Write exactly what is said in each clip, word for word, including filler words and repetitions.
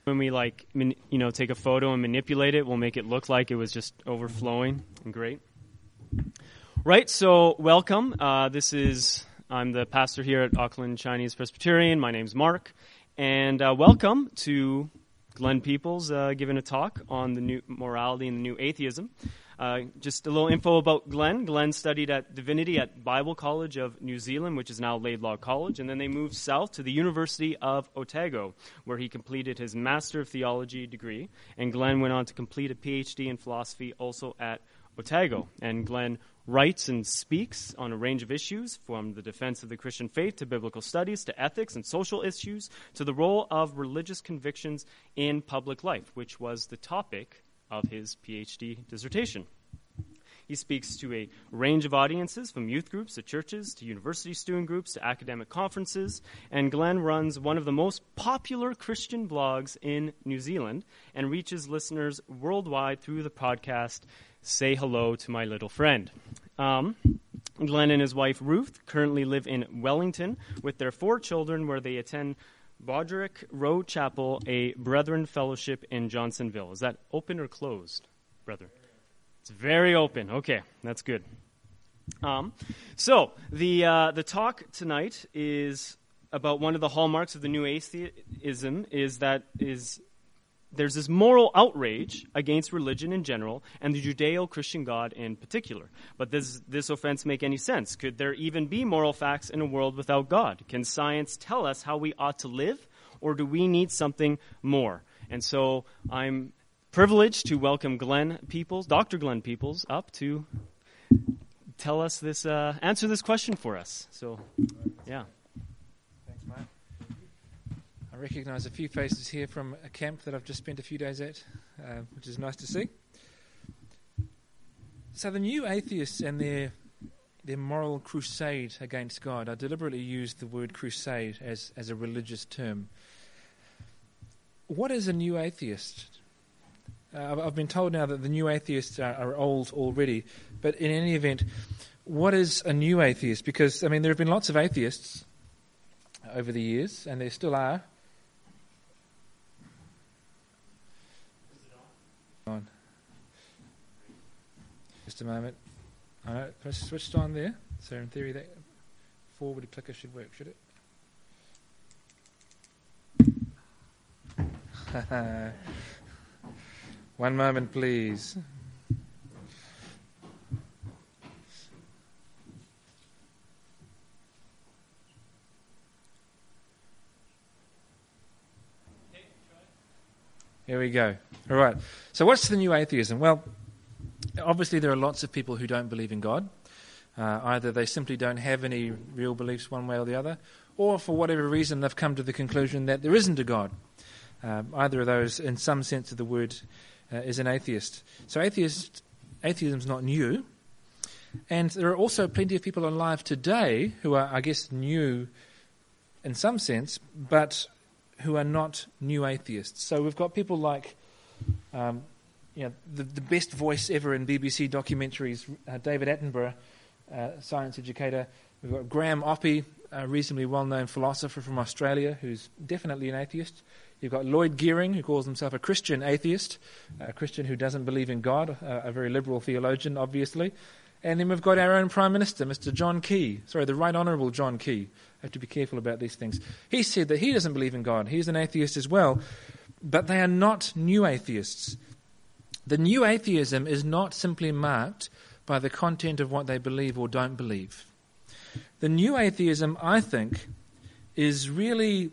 When we like, man, you know, take a photo and manipulate it, we'll make it look like it was just overflowing and great. Right, so welcome. Uh, this is, I'm the pastor here at Auckland Chinese Presbyterian. My name's Mark. And uh, welcome to Glenn Peoples uh, giving a talk on the new morality and the new atheism. Uh, just a little info about Glenn. Glenn studied at divinity at Bible College of New Zealand, which is now Laidlaw College, and then they moved south to the University of Otago, where he completed his Master of Theology degree, and Glenn went on to complete a P H D in philosophy also at Otago. And Glenn writes and speaks on a range of issues, from the defense of the Christian faith to biblical studies to ethics and social issues to the role of religious convictions in public life, which was the topic of his P H D dissertation. He speaks to a range of audiences, from youth groups to churches to university student groups to academic conferences, and Glenn runs one of the most popular Christian blogs in New Zealand and reaches listeners worldwide through the podcast Say Hello to My Little Friend. Um, Glenn and his wife Ruth currently live in Wellington with their four children, where they attend Broderick Row Chapel, a Brethren fellowship in Johnsonville. Is that open or closed, brethren? It's very open. Okay, that's good. Um, so the uh, the talk tonight is about one of the hallmarks of the new atheism is that is there's this moral outrage against religion in general and the Judeo-Christian God in particular. But does this offense make any sense? Could there even be moral facts in a world without God? Can science tell us how we ought to live, or do we need something more? And so I'm privileged to welcome Glenn Peoples, Doctor Glenn Peoples, up to tell us this, uh, answer this question for us. So, yeah. Thanks, Mark. I recognize a few faces here from a camp that I've just spent a few days at, uh, which is nice to see. So the new atheists and their their moral crusade against God, I deliberately used the word crusade as, as a religious term. What is a new atheist? Uh, I've been told now that the new atheists are, are old already, but in any event, what is a new atheist? Because, I mean, there have been lots of atheists over the years, and there still are. On. Just a moment. I know, press switched on there. So in theory, that forward clicker should work, should it? One moment, please. Here we go. All right. So what's the new atheism? Well, obviously there are lots of people who don't believe in God. Uh, either they simply don't have any real beliefs one way or the other, or for whatever reason they've come to the conclusion that there isn't a God. Uh, either of those, in some sense of the word, uh, is an atheist. So atheist, atheism is not new. And there are also plenty of people alive today who are, I guess, new in some sense, but who are not new atheists. So we've got people like, um, you know, the, the best voice ever in B B C documentaries, uh, David Attenborough, uh, science educator. We've got Graham Oppy, a reasonably well-known philosopher from Australia, who's definitely an atheist. You've got Lloyd Gearing, who calls himself a Christian atheist, a Christian who doesn't believe in God, a, a very liberal theologian, obviously. And then we've got our own Prime Minister, Mister John Key, sorry, the Right Honourable John Key. I have to be careful about these things. He said that he doesn't believe in God. He's an atheist as well. But they are not new atheists. The new atheism is not simply marked by the content of what they believe or don't believe. The new atheism, I think, is really,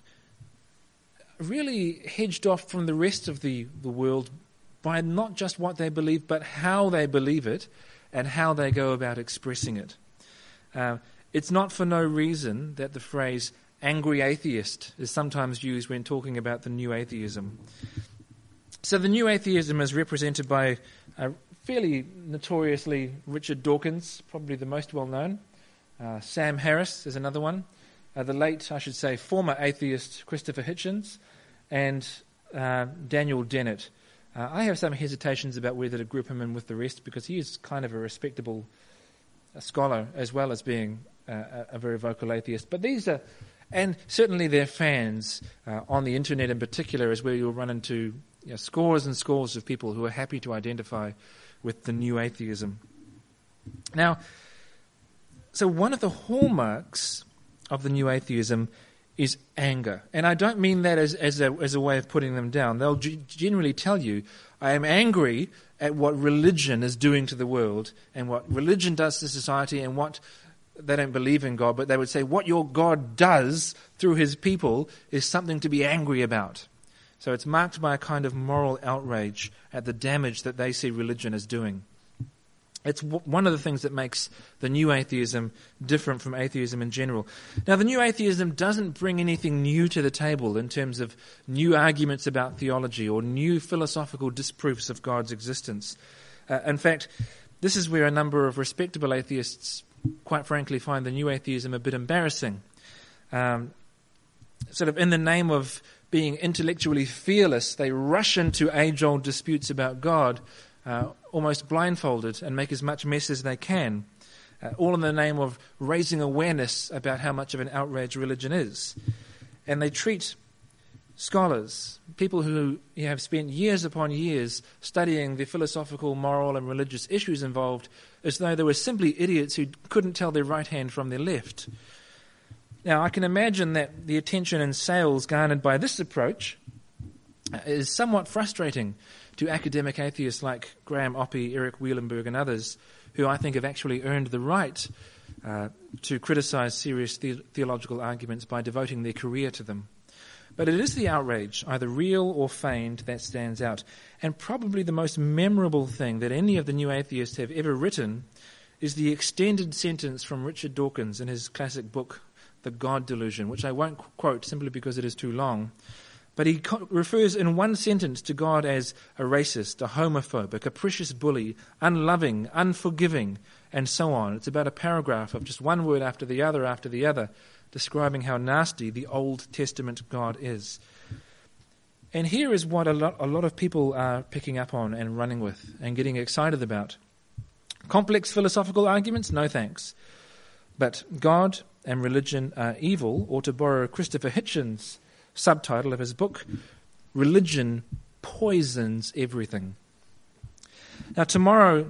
really hedged off from the rest of the, the world by not just what they believe, but how they believe it and how they go about expressing it. Uh, it's not for no reason that the phrase angry atheist is sometimes used when talking about the new atheism. So the new atheism is represented by a fairly notoriously Richard Dawkins, probably the most well-known. Uh, Sam Harris is another one. Uh, the late, I should say, former atheist Christopher Hitchens, and uh, Daniel Dennett. Uh, I have some hesitations about whether to group him in with the rest, because he is kind of a respectable uh, scholar as well as being uh, a, a very vocal atheist. But these are And certainly their fans uh, on the internet in particular is where you'll run into you know, scores and scores of people who are happy to identify with the new atheism. Now, so one of the hallmarks of the new atheism is anger. And I don't mean that as, as, a, as a way of putting them down. They'll g- generally tell you, I am angry at what religion is doing to the world and what religion does to society and what they don't believe in God, but they would say what your God does through his people is something to be angry about. So it's marked by a kind of moral outrage at the damage that they see religion as doing. It's w- one of the things that makes the new atheism different from atheism in general. Now, the new atheism doesn't bring anything new to the table in terms of new arguments about theology or new philosophical disproofs of God's existence. Uh, in fact, this is where a number of respectable atheists, quite frankly, find the new atheism a bit embarrassing. Um, sort of in the name of being intellectually fearless, they rush into age-old disputes about God, uh, almost blindfolded, and make as much mess as they can, uh, all in the name of raising awareness about how much of an outrage religion is. And they treat scholars, people who have spent years upon years studying the philosophical, moral, and religious issues involved, as though they were simply idiots who couldn't tell their right hand from their left. Now, I can imagine that the attention and sales garnered by this approach is somewhat frustrating to academic atheists like Graham Oppy, Eric Wielenberg, and others, who I think have actually earned the right uh, to criticize serious the- theological arguments by devoting their career to them. But it is the outrage, either real or feigned, that stands out. And probably the most memorable thing that any of the new atheists have ever written is the extended sentence from Richard Dawkins in his classic book, The God Delusion, which I won't quote simply because it is too long. But he co- refers in one sentence to God as a racist, a homophobe, a capricious bully, unloving, unforgiving, and so on. It's about a paragraph of just one word after the other after the other, describing how nasty the Old Testament God is. And here is what a lot, a lot of people are picking up on and running with and getting excited about. Complex philosophical arguments? No thanks. But God and religion are evil, or to borrow Christopher Hitchens' subtitle of his book, Religion Poisons Everything. Now tomorrow,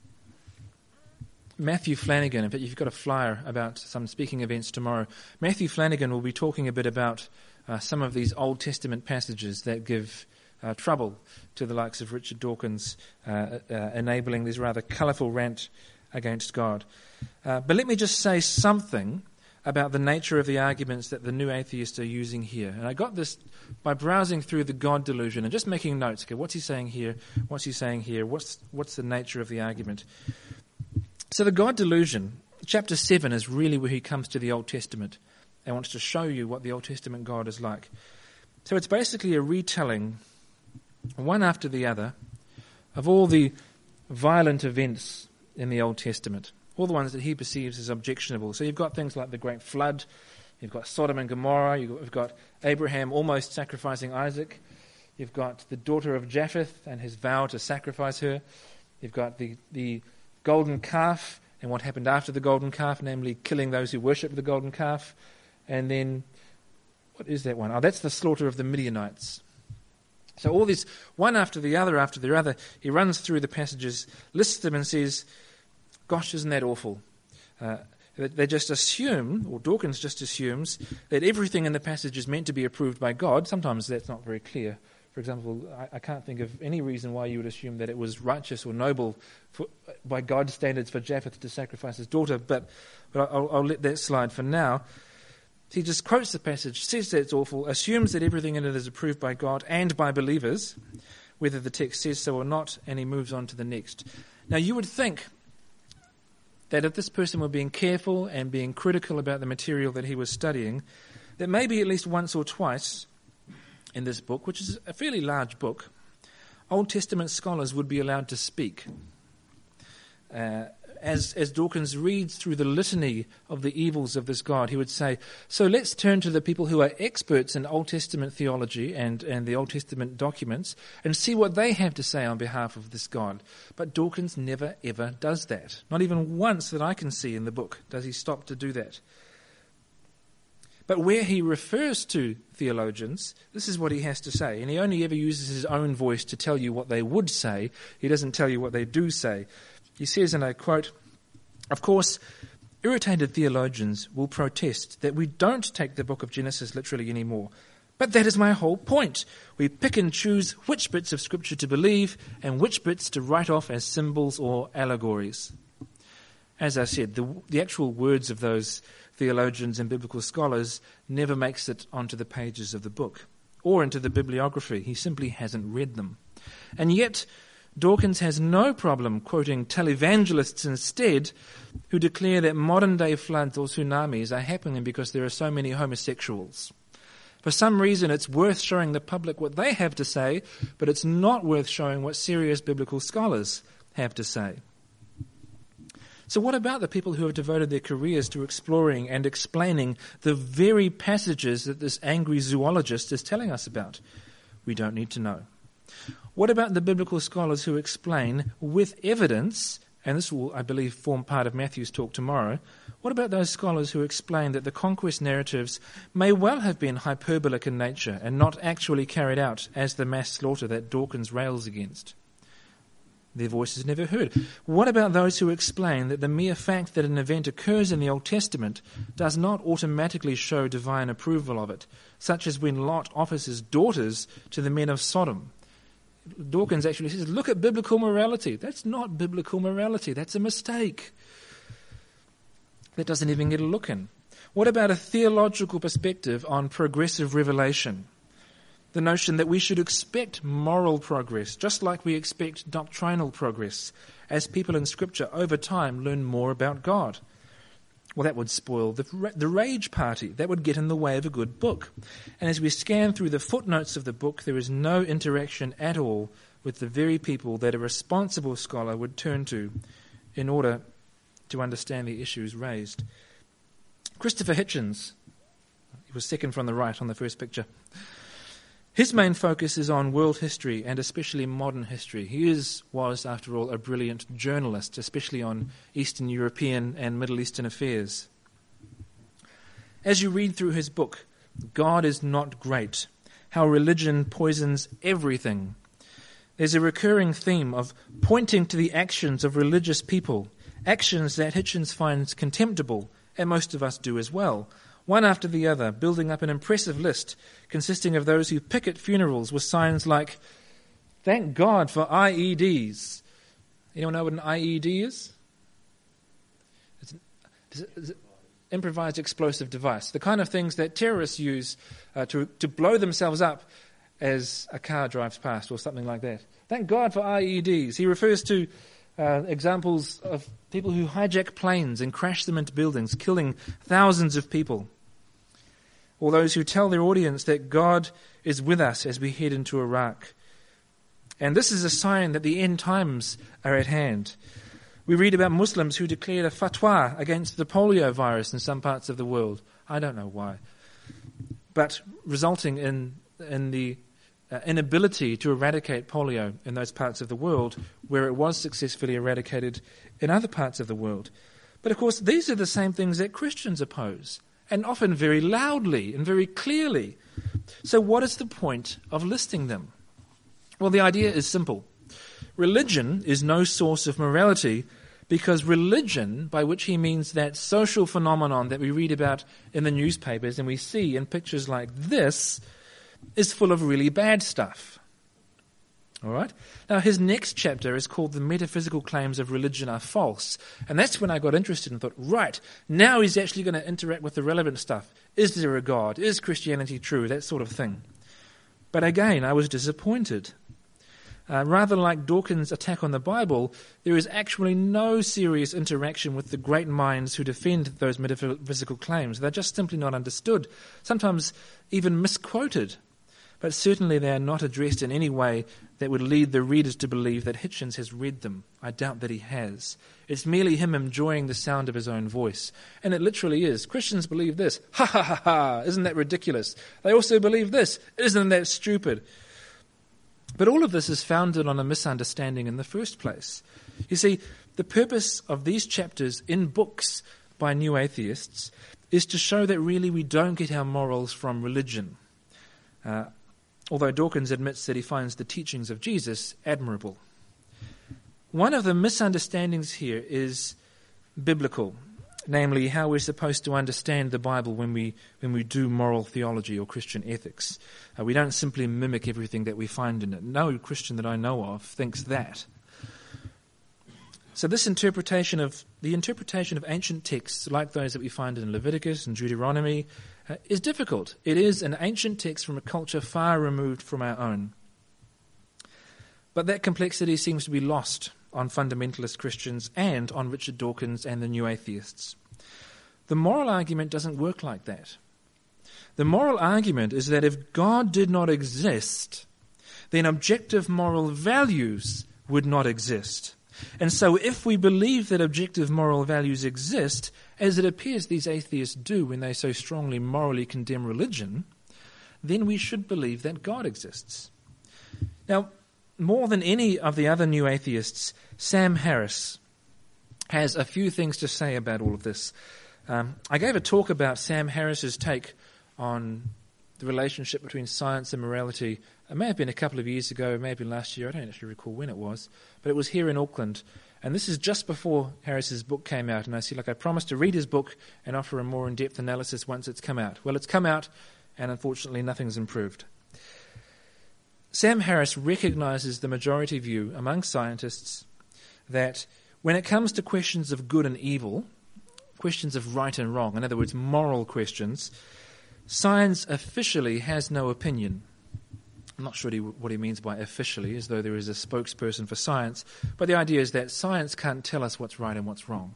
Matthew Flanagan, in fact you've got a flyer about some speaking events tomorrow, Matthew Flanagan will be talking a bit about uh, some of these Old Testament passages that give uh, trouble to the likes of Richard Dawkins, uh, uh, enabling this rather colourful rant against God. Uh, but let me just say something about the nature of the arguments that the new atheists are using here. And I got this by browsing through the God Delusion and just making notes. Okay, what's he saying here? What's he saying here? What's what's the nature of the argument? So the God Delusion, chapter seven, is really where he comes to the Old Testament and wants to show you what the Old Testament God is like. So it's basically a retelling, one after the other, of all the violent events in the Old Testament, all the ones that he perceives as objectionable. So you've got things like the Great Flood, you've got Sodom and Gomorrah, you've got Abraham almost sacrificing Isaac, you've got the daughter of Japheth and his vow to sacrifice her, you've got the, the golden calf and what happened after the golden calf, namely killing those who worship the golden calf, and then, what is that one? Oh, that's the slaughter of the Midianites. So all this, one after the other after the other, he runs through the passages, lists them and says, gosh, isn't that awful? Uh, they just assume, or Dawkins just assumes, that everything in the passage is meant to be approved by God. Sometimes that's not very clear. For example, I, I can't think of any reason why you would assume that it was righteous or noble for, by God's standards for Japheth to sacrifice his daughter, but, but I'll, I'll let that slide for now. He just quotes the passage, says that it's awful, assumes that everything in it is approved by God and by believers, whether the text says so or not, and he moves on to the next. Now, you would think that if this person were being careful and being critical about the material that he was studying, that maybe at least once or twice in this book, which is a fairly large book, Old Testament scholars would be allowed to speak. Uh, as, as Dawkins reads through the litany of the evils of this God, he would say, so let's turn to the people who are experts in Old Testament theology and, and the Old Testament documents and see what they have to say on behalf of this God. But Dawkins never, ever does that. Not even once that I can see in the book does he stop to do that. But where he refers to theologians, this is what he has to say. And he only ever uses his own voice to tell you what they would say. He doesn't tell you what they do say. He says, and I quote, "Of course, irritated theologians will protest that we don't take the book of Genesis literally anymore. But that is my whole point. We pick and choose which bits of Scripture to believe and which bits to write off as symbols or allegories." As I said, the, the actual words of those theologians and biblical scholars never makes it onto the pages of the book or into the bibliography. He simply hasn't read them. And yet, Dawkins has no problem quoting televangelists instead who declare that modern-day floods or tsunamis are happening because there are so many homosexuals. For some reason, it's worth showing the public what they have to say, but it's not worth showing what serious biblical scholars have to say. So what about the people who have devoted their careers to exploring and explaining the very passages that this angry zoologist is telling us about? We don't need to know. What about the biblical scholars who explain with evidence, and this will, I believe, form part of Matthew's talk tomorrow, what about those scholars who explain that the conquest narratives may well have been hyperbolic in nature and not actually carried out as the mass slaughter that Dawkins rails against? Their voice is never heard. What about those who explain that the mere fact that an event occurs in the Old Testament does not automatically show divine approval of it, such as when Lot offers his daughters to the men of Sodom? Dawkins actually says, look at biblical morality. That's not biblical morality. That's a mistake. That doesn't even get a look in. What about a theological perspective on progressive revelation? The notion that we should expect moral progress, just like we expect doctrinal progress, as people in Scripture over time learn more about God. Well, that would spoil the, the rage party. That would get in the way of a good book. And as we scan through the footnotes of the book, there is no interaction at all with the very people that a responsible scholar would turn to in order to understand the issues raised. Christopher Hitchens, he was second from the right on the first picture. His main focus is on world history and especially modern history. He is, was, after all, a brilliant journalist, especially on Eastern European and Middle Eastern affairs. As you read through his book, God is Not Great, How Religion Poisons Everything, there's a recurring theme of pointing to the actions of religious people, actions that Hitchens finds contemptible, and most of us do as well, one after the other, building up an impressive list consisting of those who picket funerals with signs like, "Thank God for I E Ds." Anyone know what an I E D is? It's an, it's an improvised explosive device, the kind of things that terrorists use uh, to, to blow themselves up as a car drives past or something like that. Thank God for I E Ds. He refers to uh, examples of people who hijack planes and crash them into buildings, killing thousands of people. Or those who tell their audience that God is with us as we head into Iraq. And this is a sign that the end times are at hand. We read about Muslims who declared a fatwa against the polio virus in some parts of the world. I don't know why. But resulting in, in the uh, inability to eradicate polio in those parts of the world where it was successfully eradicated in other parts of the world. But of course, these are the same things that Christians oppose, and often very loudly and very clearly. So what is the point of listing them? Well, the idea is simple. Religion is no source of morality because religion, by which he means that social phenomenon that we read about in the newspapers and we see in pictures like this, is full of really bad stuff. All right? Now, his next chapter is called The Metaphysical Claims of Religion Are False. And that's when I got interested and thought, right, now he's actually going to interact with the relevant stuff. Is there a God? Is Christianity true? That sort of thing. But again, I was disappointed. Uh, rather like Dawkins' attack on the Bible, there is actually no serious interaction with the great minds who defend those metaphysical claims. They're just simply not understood, sometimes even misquoted. But certainly they are not addressed in any way that would lead the readers to believe that Hitchens has read them. I doubt that he has. It's merely him enjoying the sound of his own voice. And it literally is. Christians believe this. Ha ha ha ha. Isn't that ridiculous? They also believe this. Isn't that stupid? But all of this is founded on a misunderstanding in the first place. You see, the purpose of these chapters in books by new atheists is to show that really we don't get our morals from religion. Uh, although Dawkins admits that he finds the teachings of Jesus admirable. One of the misunderstandings here is biblical, namely how we're supposed to understand the Bible when we when we do moral theology or Christian ethics. Uh, we don't simply mimic everything that we find in it. No Christian that I know of thinks that. So this interpretation of the interpretation of ancient texts, like those that we find in Leviticus and Deuteronomy, uh, is difficult. It is an ancient text from a culture far removed from our own. But that complexity seems to be lost on fundamentalist Christians and on Richard Dawkins and the new atheists. The moral argument doesn't work like that. The moral argument is that if God did not exist, then objective moral values would not exist. And so if we believe that objective moral values exist, as it appears these atheists do when they so strongly morally condemn religion, then we should believe that God exists. Now, more than any of the other new atheists, Sam Harris has a few things to say about all of this. Um, I gave a talk about Sam Harris's take on the relationship between science and morality. It may have been a couple of years ago, it may have been last year, I don't actually recall when it was, but it was here in Auckland. And this is just before Harris's book came out, and I said, like, I promised to read his book and offer a more in-depth analysis once it's come out. Well, it's come out, and unfortunately nothing's improved. Sam Harris recognizes the majority view among scientists that when it comes to questions of good and evil, questions of right and wrong, in other words, moral questions, science officially has no opinion. I'm not sure what he means by officially, as though there is a spokesperson for science, but the idea is that science can't tell us what's right and what's wrong.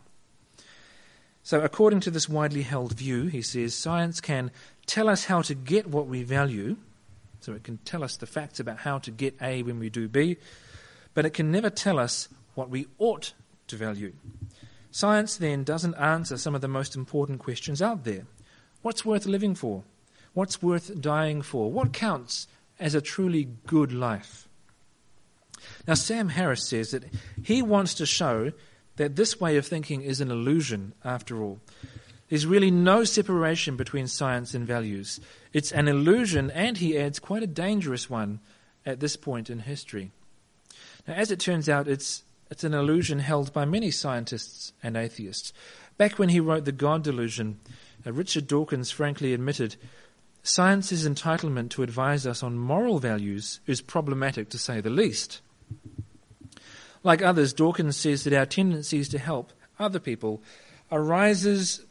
So according to this widely held view, he says, science can tell us how to get what we value. So it can tell us the facts about how to get A when we do B, but it can never tell us what we ought to value. Science then doesn't answer some of the most important questions out there. What's worth living for? What's worth dying for? What counts as a truly good life? Now, Sam Harris says that he wants to show that this way of thinking is an illusion, after all. There's really no separation between science and values. It's an illusion, and he adds, quite a dangerous one at this point in history. Now, as it turns out, it's it's an illusion held by many scientists and atheists. Back when he wrote The God Delusion, uh, Richard Dawkins frankly admitted, science's entitlement to advise us on moral values is problematic, to say the least. Like others, Dawkins says that our tendencies to help other people arises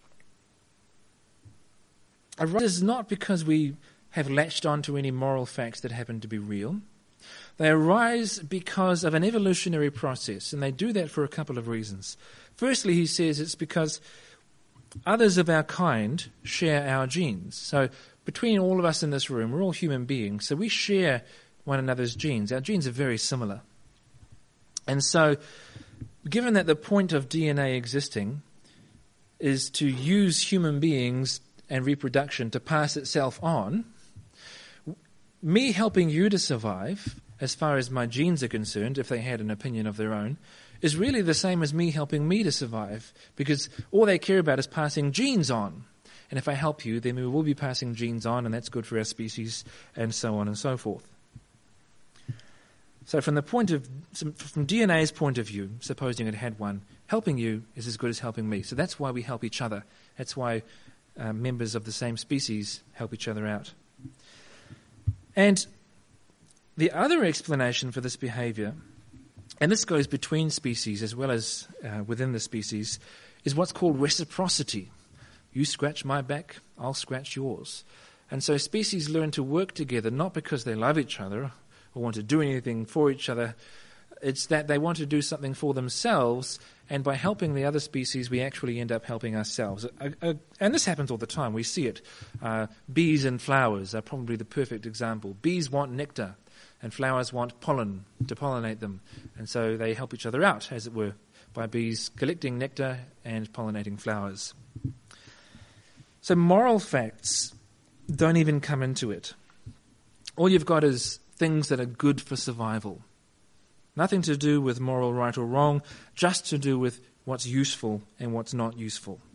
arises not because we have latched onto any moral facts that happen to be real. They arise because of an evolutionary process, and they do that for a couple of reasons. Firstly, he says it's because others of our kind share our genes. So between all of us in this room, we're all human beings, so we share one another's genes. Our genes are very similar. And so, given that the point of D N A existing is to use human beings and reproduction to pass itself on, me helping you to survive, as far as my genes are concerned, if they had an opinion of their own, is really the same as me helping me to survive, because all they care about is passing genes on. And if I help you, then we will be passing genes on, and that's good for our species, and so on and so forth. So from the point of, from D N A's point of view, supposing it had one, helping you is as good as helping me. So that's why we help each other. That's why uh, members of the same species help each other out. And the other explanation for this behavior, and this goes between species as well as uh, within the species, is what's called reciprocity. You scratch my back, I'll scratch yours. And so species learn to work together not because they love each other or want to do anything for each other. It's that they want to do something for themselves, and by helping the other species, we actually end up helping ourselves. Uh, uh, and this happens all the time. We see it. Uh, bees and flowers are probably the perfect example. Bees want nectar, and flowers want pollen to pollinate them. And so they help each other out, as it were, by bees collecting nectar and pollinating flowers. So moral facts don't even come into it. All you've got is things that are good for survival. Nothing to do with moral right or wrong, just to do with what's useful and what's not useful.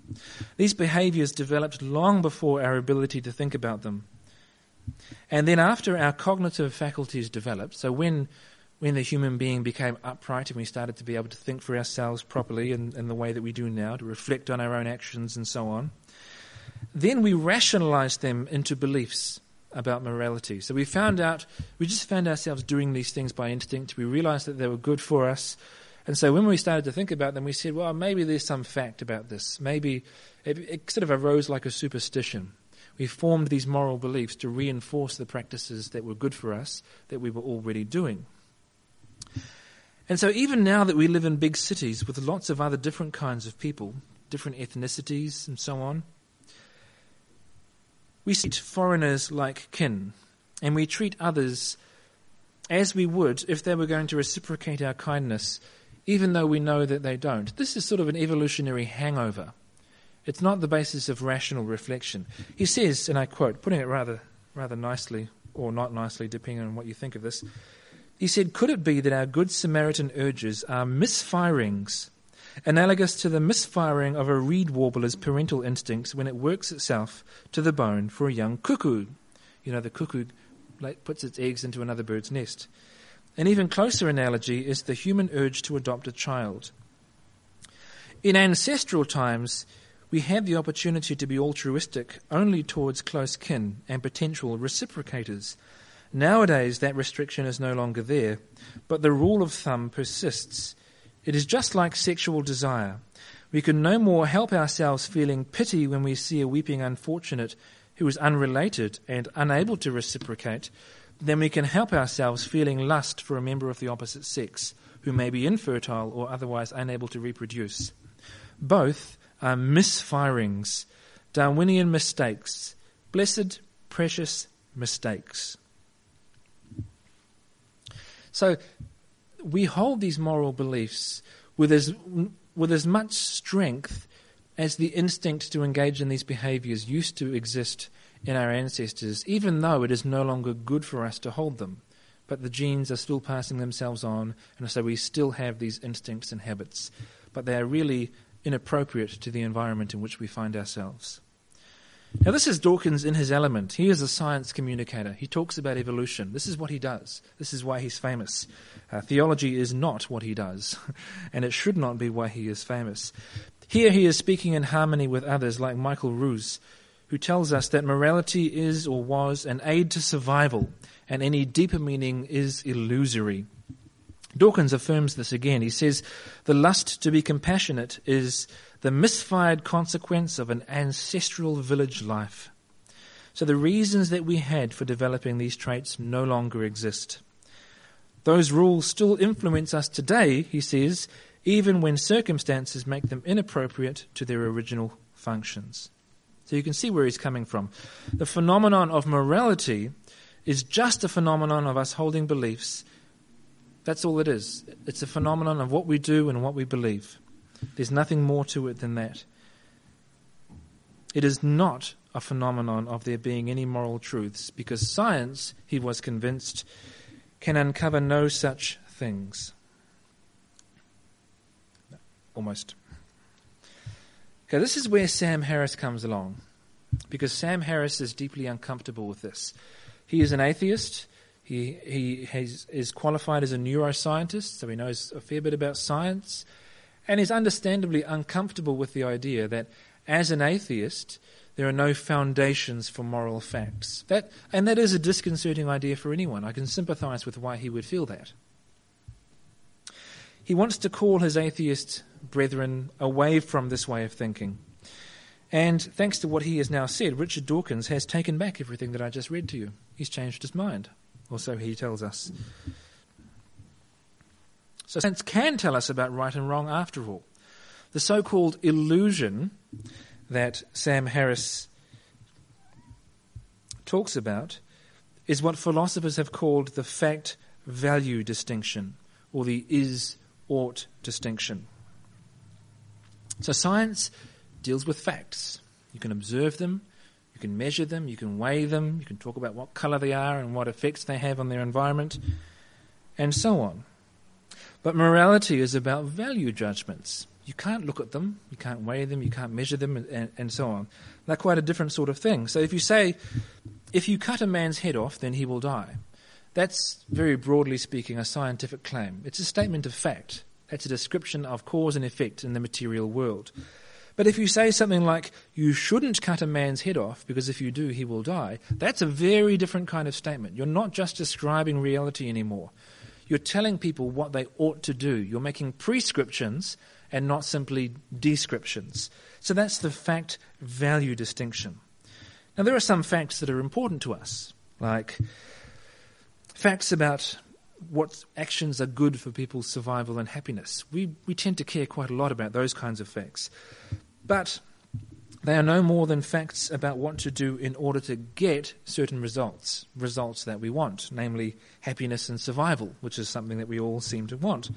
These behaviors developed long before our ability to think about them. And then after our cognitive faculties developed, so when when the human being became upright and we started to be able to think for ourselves properly in, in the way that we do now, to reflect on our own actions and so on, then we rationalized them into beliefs about morality. So we found out, we just found ourselves doing these things by instinct. We realized that they were good for us. And so when we started to think about them, we said, well, maybe there's some fact about this. Maybe it, it sort of arose like a superstition. We formed these moral beliefs to reinforce the practices that were good for us, that we were already doing. And so even now that we live in big cities with lots of other different kinds of people, different ethnicities and so on, we treat foreigners like kin, and we treat others as we would if they were going to reciprocate our kindness, even though we know that they don't. This is sort of an evolutionary hangover. It's not the basis of rational reflection. He says, and I quote, putting it rather rather nicely, or not nicely, depending on what you think of this, he said, could it be that our Good Samaritan urges are misfirings, analogous to the misfiring of a reed warbler's parental instincts when it works itself to the bone for a young cuckoo? You know, the cuckoo puts its eggs into another bird's nest. An even closer analogy is the human urge to adopt a child. In ancestral times, we had the opportunity to be altruistic only towards close kin and potential reciprocators. Nowadays, that restriction is no longer there, but the rule of thumb persists. It is just like sexual desire. We can no more help ourselves feeling pity when we see a weeping unfortunate who is unrelated and unable to reciprocate than we can help ourselves feeling lust for a member of the opposite sex who may be infertile or otherwise unable to reproduce. Both are misfirings, Darwinian mistakes, blessed, precious mistakes. So we hold these moral beliefs with as with as much strength as the instinct to engage in these behaviors used to exist in our ancestors, even though it is no longer good for us to hold them. But the genes are still passing themselves on, and so we still have these instincts and habits. But they are really inappropriate to the environment in which we find ourselves. Now, this is Dawkins in his element. He is a science communicator. He talks about evolution. This is what he does. This is why he's famous. Uh, theology is not what he does, and it should not be why he is famous. Here he is speaking in harmony with others like Michael Ruse, who tells us that morality is or was an aid to survival, and any deeper meaning is illusory. Dawkins affirms this again. He says, the lust to be compassionate is the misfired consequence of an ancestral village life. So the reasons that we had for developing these traits no longer exist. Those rules still influence us today, he says, even when circumstances make them inappropriate to their original functions. So you can see where he's coming from. The phenomenon of morality is just a phenomenon of us holding beliefs. That's all it is. It's a phenomenon of what we do and what we believe. There's nothing more to it than that. It is not a phenomenon of there being any moral truths, because science, he was convinced, can uncover no such things. Almost. Okay, this is where Sam Harris comes along, because Sam Harris is deeply uncomfortable with this. He is an atheist. He he has, is qualified as a neuroscientist, so he knows a fair bit about science, and is understandably uncomfortable with the idea that as an atheist, there are no foundations for moral facts. That and that is a disconcerting idea for anyone. I can sympathize with why he would feel that. He wants to call his atheist brethren away from this way of thinking. And thanks to what he has now said, Richard Dawkins has taken back everything that I just read to you. He's changed his mind, or so he tells us. So science can tell us about right and wrong after all. The so-called illusion that Sam Harris talks about is what philosophers have called the fact-value distinction, or the is-ought distinction. So science deals with facts. You can observe them, you can measure them, you can weigh them, you can talk about what colour they are and what effects they have on their environment, and so on. But morality is about value judgments. you can't look at them, you can't weigh them, you can't measure them, and, and, and so on. They're quite a different sort of thing. So if you say, if you cut a man's head off, then he will die, that's, very broadly speaking, a scientific claim. It's a statement of fact. That's a description of cause and effect in the material world. But if you say something like, you shouldn't cut a man's head off, because if you do, he will die, that's a very different kind of statement. You're not just describing reality anymore. You're telling people what they ought to do. You're making prescriptions and not simply descriptions. So that's the fact-value distinction. Now, there are some facts that are important to us, like facts about what actions are good for people's survival and happiness. We, we tend to care quite a lot about those kinds of facts. But they are no more than facts about what to do in order to get certain results, results that we want, namely happiness and survival, which is something that we all seem to want.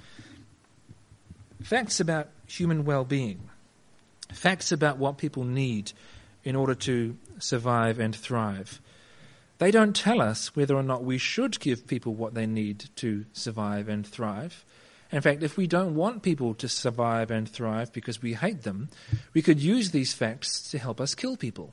Facts about human well-being, facts about what people need in order to survive and thrive. They don't tell us whether or not we should give people what they need to survive and thrive. In fact, if we don't want people to survive and thrive because we hate them, we could use these facts to help us kill people.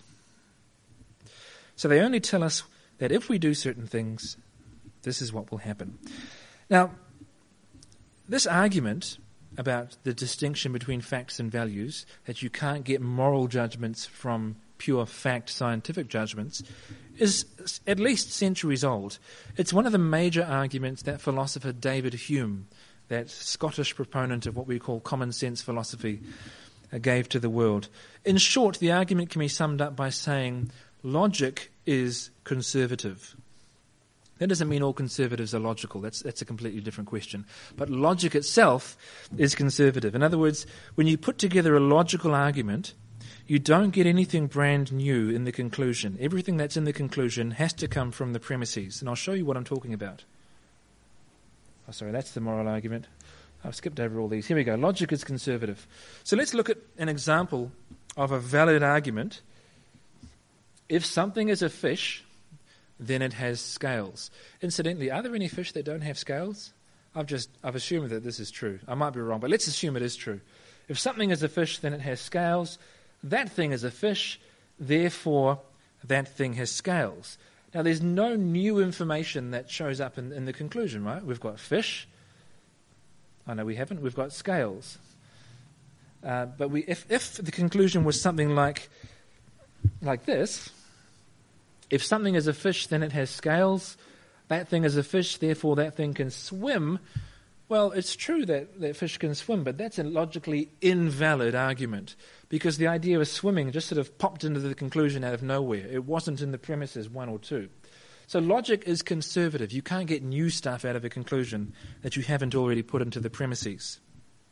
So they only tell us that if we do certain things, this is what will happen. Now, this argument about the distinction between facts and values, that you can't get moral judgments from pure fact scientific judgments, is at least centuries old. It's one of the major arguments that philosopher David Hume, that Scottish proponent of what we call common sense philosophy, uh, gave to the world. In short, the argument can be summed up by saying logic is conservative. That doesn't mean all conservatives are logical. That's, that's a completely different question. But logic itself is conservative. In other words, when you put together a logical argument, you don't get anything brand new in the conclusion. Everything that's in the conclusion has to come from the premises. And I'll show you what I'm talking about. Oh, sorry, that's the moral argument. I've skipped over all these. Here we go. Logic is conservative. So let's look at an example of a valid argument. If something is a fish, then it has scales. Incidentally, are there any fish that don't have scales? I've just I've assumed that this is true. I might be wrong, but let's assume it is true. If something is a fish, then it has scales. That thing is a fish, therefore that thing has scales. Now, there's no new information that shows up in, in the conclusion, right? We've got fish. I know we haven't. We've got scales. Uh, but we, if, if the conclusion was something like, like this, if something is a fish, then it has scales. That thing is a fish, therefore that thing can swim. Well, it's true that, that fish can swim, but that's a logically invalid argument, because the idea of swimming just sort of popped into the conclusion out of nowhere. It wasn't in the premises one or two. So logic is conservative. You can't get new stuff out of a conclusion that you haven't already put into the premises.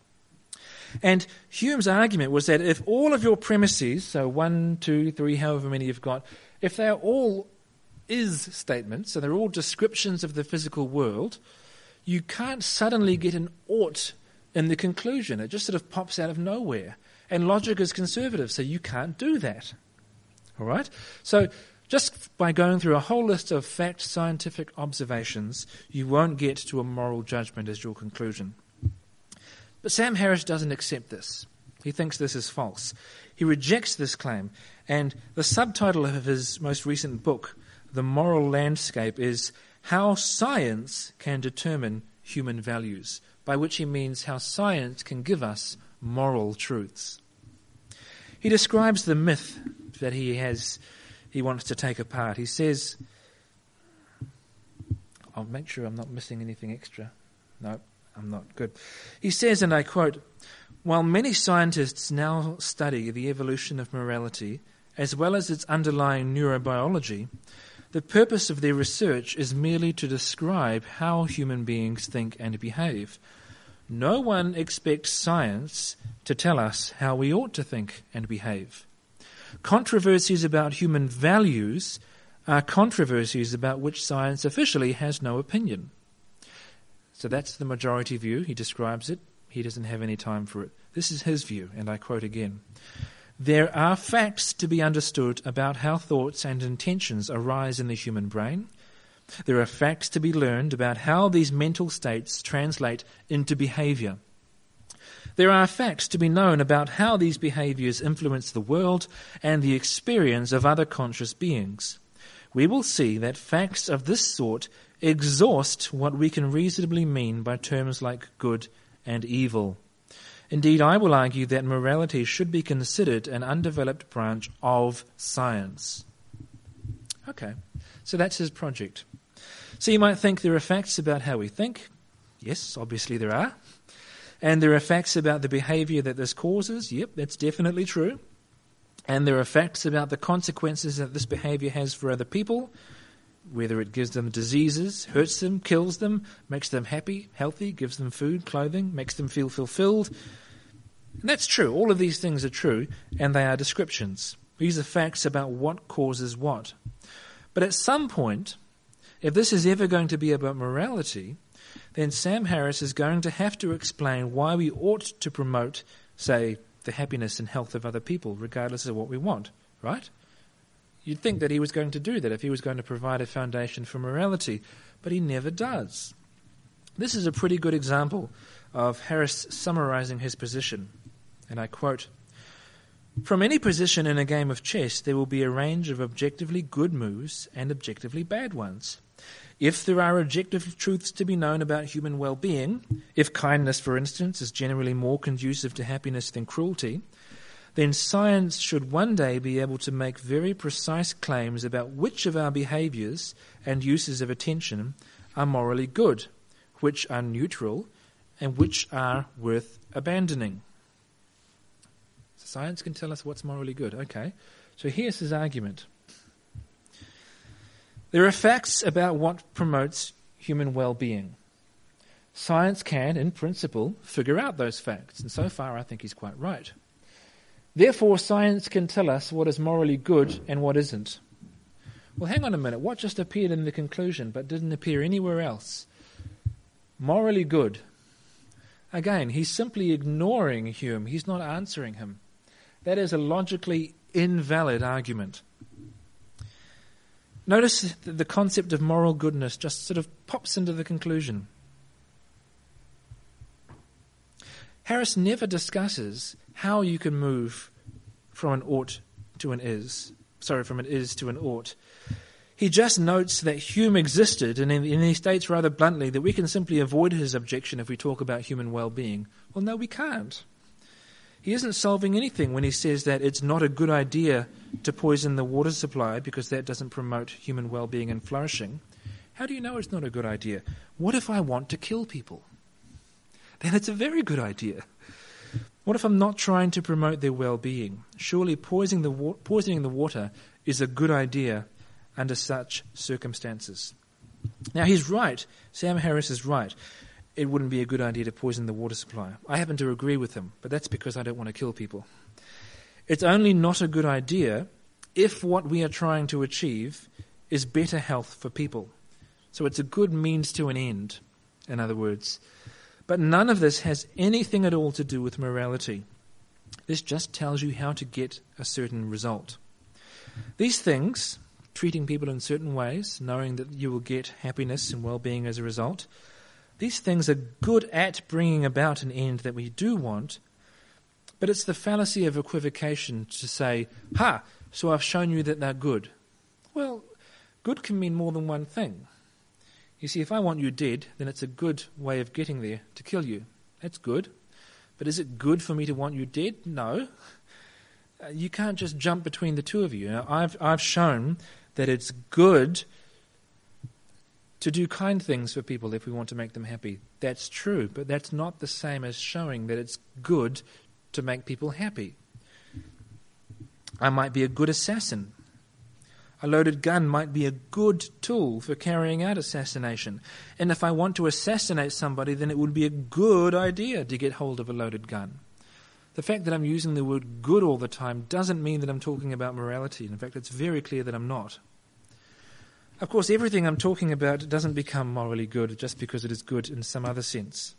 And Hume's argument was that if all of your premises, so one, two, three, however many you've got, if they're all is statements, so they're all descriptions of the physical world, you can't suddenly get an ought in the conclusion. It just sort of pops out of nowhere. And logic is conservative, so you can't do that. All right? So just by going through a whole list of fact scientific observations, you won't get to a moral judgment as your conclusion. But Sam Harris doesn't accept this. He thinks this is false. He rejects this claim. And the subtitle of his most recent book, The Moral Landscape, is How Science Can Determine Human Values, by which he means how science can give us moral truths. He describes the myth that he has, he wants to take apart. He says, I'll make sure I'm not missing anything extra. No, I'm not. Good. He says, and I quote, "While many scientists now study the evolution of morality, as well as its underlying neurobiology, the purpose of their research is merely to describe how human beings think and behave. No one expects science to tell us how we ought to think and behave. Controversies about human values are controversies about which science officially has no opinion." So that's the majority view. He describes it. He doesn't have any time for it. This is his view, and I quote again. "There are facts to be understood about how thoughts and intentions arise in the human brain. There are facts to be learned about how these mental states translate into behavior. There are facts to be known about how these behaviors influence the world and the experience of other conscious beings. We will see that facts of this sort exhaust what we can reasonably mean by terms like good and evil. Indeed, I will argue that morality should be considered an undeveloped branch of science. Okay, so that's his project. So you might think there are facts about how we think. Yes, obviously there are. And there are facts about the behavior that this causes. Yep, that's definitely true. And there are facts about the consequences that this behavior has for other people, whether it gives them diseases, hurts them, kills them, makes them happy, healthy, gives them food, clothing, makes them feel fulfilled. And that's true. All of these things are true, and they are descriptions. These are facts about what causes what. But at some point, if this is ever going to be about morality, then Sam Harris is going to have to explain why we ought to promote, say, the happiness and health of other people, regardless of what we want, right? You'd think that he was going to do that if he was going to provide a foundation for morality, but he never does. This is a pretty good example of Harris summarizing his position, and I quote, "From any position in a game of chess, there will be a range of objectively good moves and objectively bad ones. If there are objective truths to be known about human well-being, if kindness, for instance, is generally more conducive to happiness than cruelty, then science should one day be able to make very precise claims about which of our behaviors and uses of attention are morally good, which are neutral, and which are worth abandoning." So science can tell us what's morally good. Okay, so here's his argument. There are facts about what promotes human well-being. Science can, in principle, figure out those facts, and so far I think he's quite right. Therefore, science can tell us what is morally good and what isn't. Well, hang on a minute. What just appeared in the conclusion but didn't appear anywhere else? Morally good. Again, he's simply ignoring Hume. He's not answering him. That is a logically invalid argument. Notice that the concept of moral goodness just sort of pops into the conclusion. Harris never discusses how you can move from an ought to an is. Sorry, from an is to an ought. He just notes that Hume existed, and, in, and he states rather bluntly that we can simply avoid his objection if we talk about human well-being. Well, no, we can't. He isn't solving anything when he says that it's not a good idea to poison the water supply because that doesn't promote human well-being and flourishing. How do you know it's not a good idea? What if I want to kill people? Then it's a very good idea. What if I'm not trying to promote their well-being? Surely poisoning the, wa- poisoning the water is a good idea under such circumstances. Now, he's right. Sam Harris is right. It wouldn't be a good idea to poison the water supply. I happen to agree with him, but that's because I don't want to kill people. It's only not a good idea if what we are trying to achieve is better health for people. So it's a good means to an end, in other words. But none of this has anything at all to do with morality. This just tells you how to get a certain result. These things, treating people in certain ways, knowing that you will get happiness and well-being as a result, these things are good at bringing about an end that we do want, but it's the fallacy of equivocation to say, ha, so I've shown you that they're good. Well, good can mean more than one thing. You see, if I want you dead, then it's a good way of getting there to kill you. That's good. But is it good for me to want you dead? No. Uh, you can't just jump between the two of you. Now, I've I've shown that it's good to do kind things for people if we want to make them happy. That's true, but that's not the same as showing that it's good to make people happy. I might be a good assassin. A loaded gun might be a good tool for carrying out assassination. And if I want to assassinate somebody, then it would be a good idea to get hold of a loaded gun. The fact that I'm using the word good all the time doesn't mean that I'm talking about morality. In fact, it's very clear that I'm not. Of course, everything I'm talking about doesn't become morally good just because it is good in some other sense.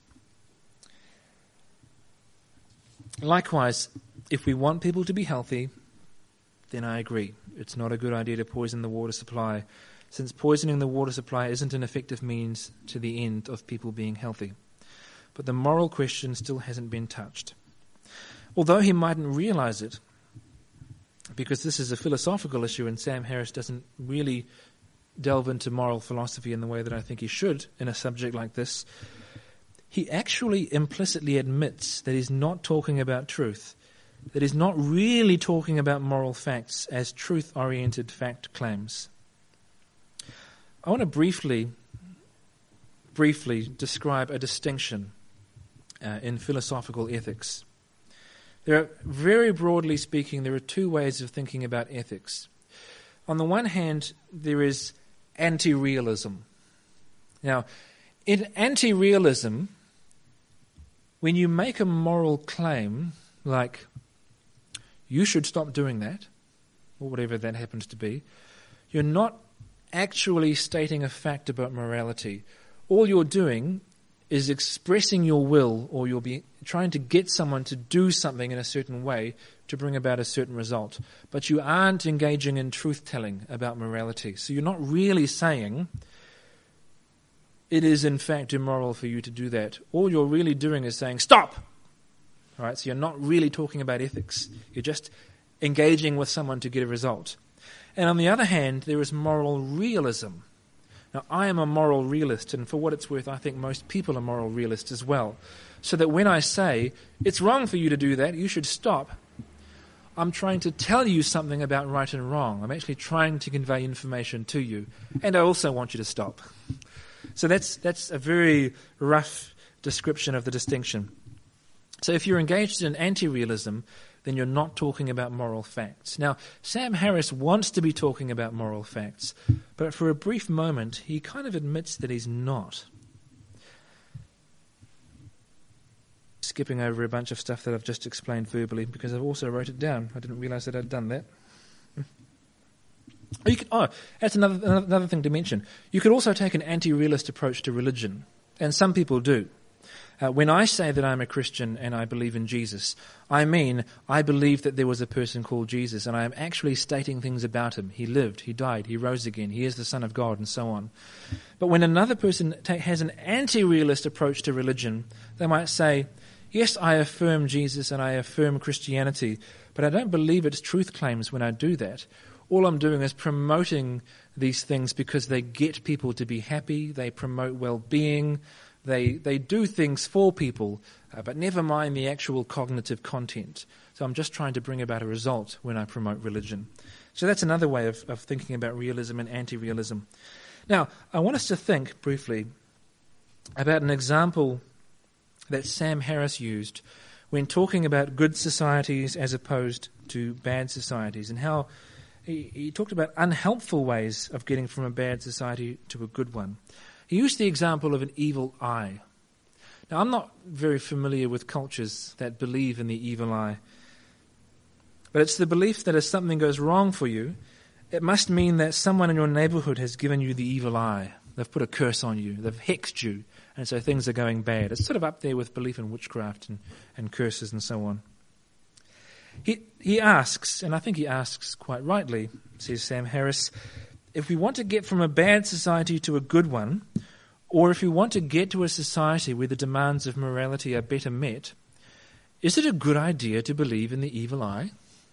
Likewise, if we want people to be healthy, then I agree. It's not a good idea to poison the water supply, since poisoning the water supply isn't an effective means to the end of people being healthy. but the moral question still hasn't been touched. Although he mightn't realize it, because this is a philosophical issue and Sam Harris doesn't really delve into moral philosophy in the way that I think he should in a subject like this, he actually implicitly admits that he's not talking about truth, that he's not really talking about moral facts as truth-oriented fact claims. I want to briefly, briefly describe a distinction uh, in philosophical ethics. There are, very broadly speaking, there are two ways of thinking about ethics. On the one hand, there is anti-realism. Now, in anti-realism, when you make a moral claim like, you should stop doing that, or whatever that happens to be, you're not actually stating a fact about morality. All you're doing is expressing your will, or you'll be trying to get someone to do something in a certain way to bring about a certain result. But you aren't engaging in truth-telling about morality. So you're not really saying it is in fact immoral for you to do that. All you're really doing is saying, stop! All right, so you're not really talking about ethics. You're just engaging with someone to get a result. And on the other hand, there is moral realism. Now, I am a moral realist, and for what it's worth, I think most people are moral realists as well. So that when I say, it's wrong for you to do that, you should stop, I'm trying to tell you something about right and wrong. I'm actually trying to convey information to you. And I also want you to stop. So that's that's a very rough description of the distinction. So if you're engaged in anti-realism, then you're not talking about moral facts. Now, Sam Harris wants to be talking about moral facts, but for a brief moment, he kind of admits that he's not. Skipping over a bunch of stuff that I've just explained verbally, because I've also wrote it down. I didn't realize that I'd done that. You could, oh, that's another, another thing to mention. You could also take an anti-realist approach to religion, and some people do. Uh, when I say that I'm a Christian and I believe in Jesus, I mean I believe that there was a person called Jesus, and I am actually stating things about him. He lived, he died, he rose again, he is the Son of God, and so on. But when another person ta- has an anti-realist approach to religion, they might say, yes, I affirm Jesus and I affirm Christianity, but I don't believe its truth claims when I do that. All I'm doing is promoting these things because they get people to be happy, they promote well-being, They they do things for people, uh, but never mind the actual cognitive content. So I'm just trying to bring about a result when I promote religion. So that's another way of, of thinking about realism and anti-realism. Now, I want us to think briefly about an example that Sam Harris used when talking about good societies as opposed to bad societies, and how he, he talked about unhelpful ways of getting from a bad society to a good one. He used the example of an evil eye. Now, I'm not very familiar with cultures that believe in the evil eye, but it's the belief that if something goes wrong for you, it must mean that someone in your neighborhood has given you the evil eye. They've put a curse on you, they've hexed you, and so things are going bad. It's sort of up there with belief in witchcraft and, and curses and so on. He, he asks, and I think he asks quite rightly, says Sam Harris, if we want to get from a bad society to a good one, or if we want to get to a society where the demands of morality are better met, is it a good idea to believe in the evil eye?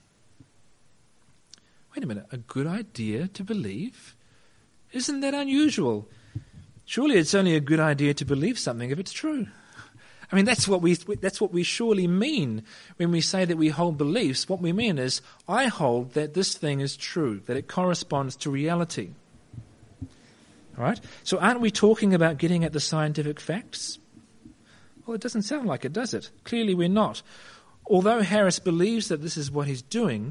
Wait a minute, a good idea to believe? Isn't that unusual? Surely it's only a good idea to believe something if it's true. I mean, that's what we that's what we surely mean when we say that we hold beliefs. What we mean is, I hold that this thing is true, that it corresponds to reality. All right? So aren't we talking about getting at the scientific facts? Well, it doesn't sound like it, does it? Clearly we're not. Although Harris believes that this is what he's doing,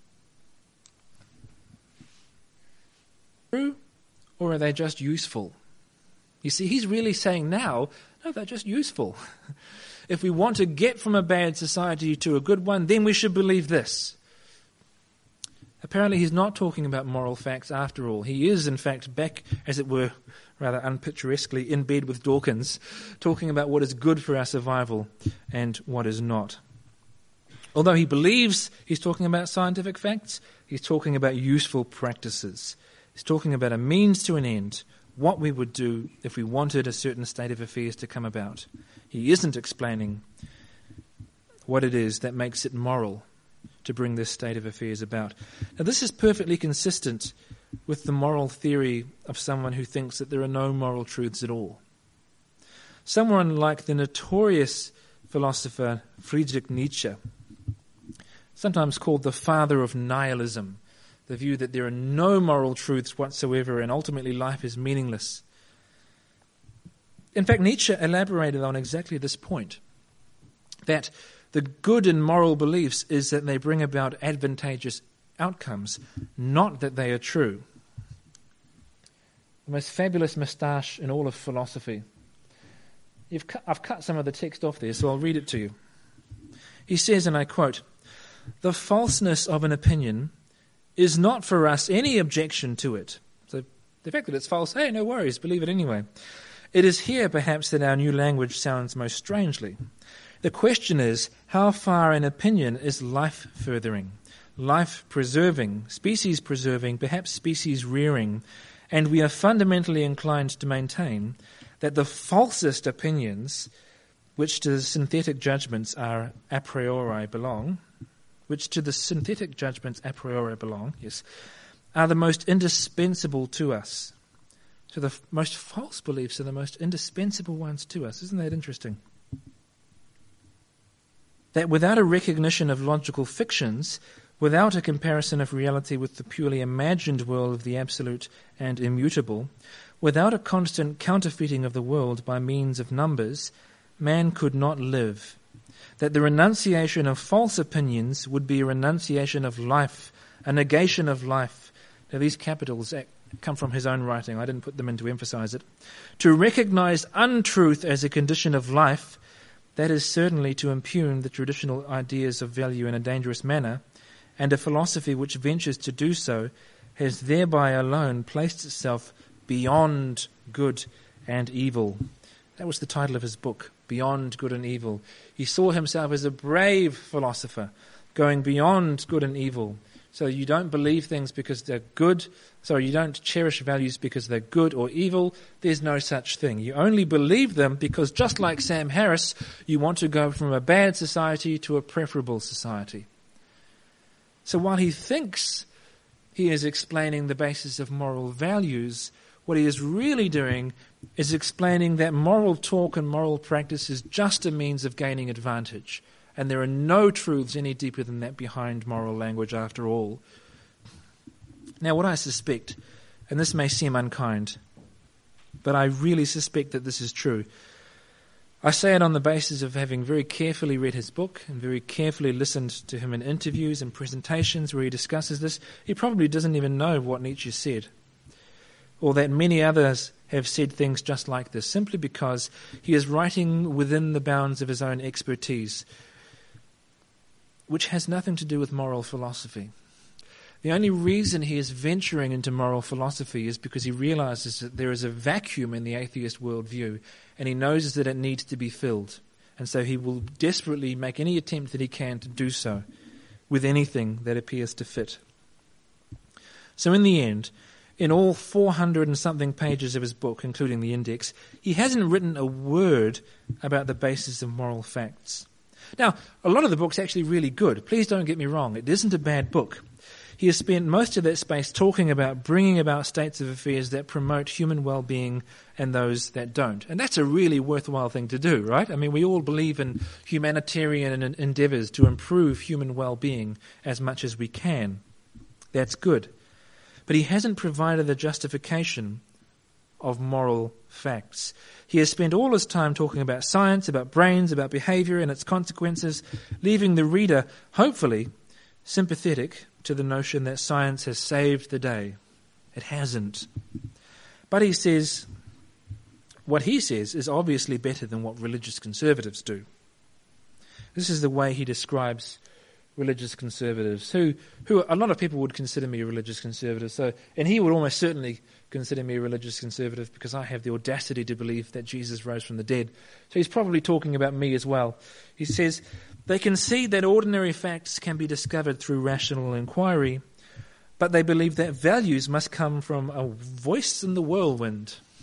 true, or are they just useful? You see, he's really saying now, no, they're just useful. If we want to get from a bad society to a good one, then we should believe this. Apparently he's not talking about moral facts after all. He is, in fact, back, as it were, rather unpicturesquely, in bed with Dawkins, talking about what is good for our survival and what is not. Although he believes he's talking about scientific facts, he's talking about useful practices. He's talking about a means to an end, what we would do if we wanted a certain state of affairs to come about. He isn't explaining what it is that makes it moral to bring this state of affairs about. Now, this is perfectly consistent with the moral theory of someone who thinks that there are no moral truths at all. Someone like the notorious philosopher Friedrich Nietzsche, sometimes called the father of nihilism, the view that there are no moral truths whatsoever and ultimately life is meaningless. In fact, Nietzsche elaborated on exactly this point, that the good in moral beliefs is that they bring about advantageous outcomes, not that they are true. The most fabulous moustache in all of philosophy. You've cut, I've cut some of the text off there, so I'll read it to you. He says, and I quote, "The falseness of an opinion is not for us any objection to it." So the fact that it's false, hey, no worries, believe it anyway. "It is here, perhaps, that our new language sounds most strangely. The question is, how far an opinion is life-furthering, life-preserving, species-preserving, perhaps species-rearing, and we are fundamentally inclined to maintain that the falsest opinions, which to the synthetic judgments are a priori belong, which to the synthetic judgments a priori belong, yes, are the most indispensable to us." So the f- most false beliefs are the most indispensable ones to us. Isn't that interesting? That without a recognition of logical fictions, without a comparison of reality with the purely imagined world of the absolute and immutable, without a constant counterfeiting of the world by means of numbers, man could not live. That the renunciation of false opinions would be a renunciation of life, a negation of life. Now these capitals come from his own writing. I didn't put them in to emphasize it. To recognize untruth as a condition of life, that is certainly to impugn the traditional ideas of value in a dangerous manner, and a philosophy which ventures to do so has thereby alone placed itself beyond good and evil. That was the title of his book, Beyond Good and Evil. He saw himself as a brave philosopher, going beyond good and evil. So you don't believe things because they're good. Sorry, you don't cherish values because they're good or evil. There's no such thing. You only believe them because, just like Sam Harris, you want to go from a bad society to a preferable society. So while he thinks he is explaining the basis of moral values, what he is really doing is explaining that moral talk and moral practice is just a means of gaining advantage. And there are no truths any deeper than that behind moral language after all. Now, what I suspect, and this may seem unkind, but I really suspect that this is true. I say it on the basis of having very carefully read his book and very carefully listened to him in interviews and presentations where he discusses this. He probably doesn't even know what Nietzsche said, or that many others have said things just like this, simply because he is writing within the bounds of his own expertise, which has nothing to do with moral philosophy. The only reason he is venturing into moral philosophy is because he realizes that there is a vacuum in the atheist worldview, and he knows that it needs to be filled. And so he will desperately make any attempt that he can to do so with anything that appears to fit. So in the end, in all four hundred and something pages of his book, including the index, he hasn't written a word about the basis of moral facts. Now, a lot of the book's actually really good. Please don't get me wrong. It isn't a bad book. He has spent most of that space talking about bringing about states of affairs that promote human well-being and those that don't. And that's a really worthwhile thing to do, right? I mean, we all believe in humanitarian endeavors to improve human well-being as much as we can. That's good. But he hasn't provided the justification of moral facts. He has spent all his time talking about science, about brains, about behavior and its consequences, leaving the reader, hopefully, sympathetic to the notion that science has saved the day. It hasn't. But he says, what he says is obviously better than what religious conservatives do. This is the way he describes religious conservatives, who, who a lot of people would consider me a religious conservative. So, and he would almost certainly consider me a religious conservative because I have the audacity to believe that Jesus rose from the dead. So he's probably talking about me as well. He says, they concede that ordinary facts can be discovered through rational inquiry, but they believe that values must come from a voice in the whirlwind.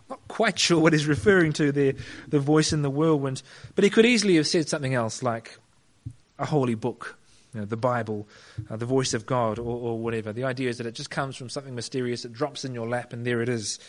Not quite sure what he's referring to there, the voice in the whirlwind, but he could easily have said something else like a holy book, you know, the Bible, uh, the voice of God, or, or whatever. The idea is that it just comes from something mysterious, it drops in your lap, and there it is.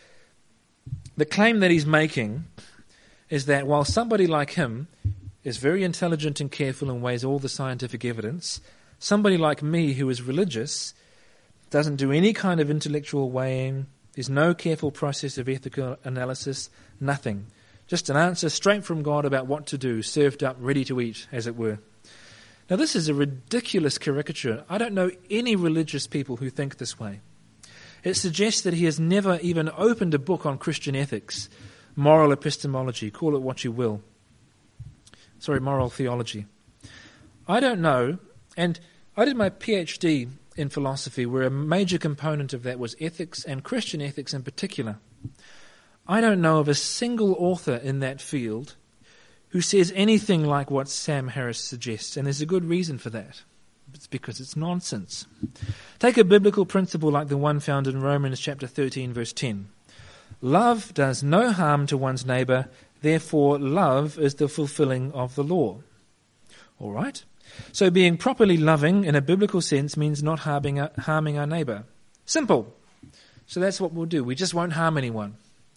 The claim that he's making is that while somebody like him is very intelligent and careful and weighs all the scientific evidence, somebody like me who is religious doesn't do any kind of intellectual weighing. There's no careful process of ethical analysis, nothing. Just an answer straight from God about what to do, served up, ready to eat, as it were. Now, this is a ridiculous caricature. I don't know any religious people who think this way. It suggests that he has never even opened a book on Christian ethics, moral epistemology, call it what you will. Sorry, moral theology. I don't know, and I did my PhD in philosophy, where a major component of that was ethics, and Christian ethics in particular. I don't know of a single author in that field who says anything like what Sam Harris suggests, and there's a good reason for that. It's because it's nonsense. Take a biblical principle like the one found in Romans chapter thirteen, verse ten. Love does no harm to one's neighbour, therefore love is the fulfilling of the law. All right? So being properly loving in a biblical sense means not harming our, harming our neighbour. Simple. So that's what we'll do. We just won't harm anyone.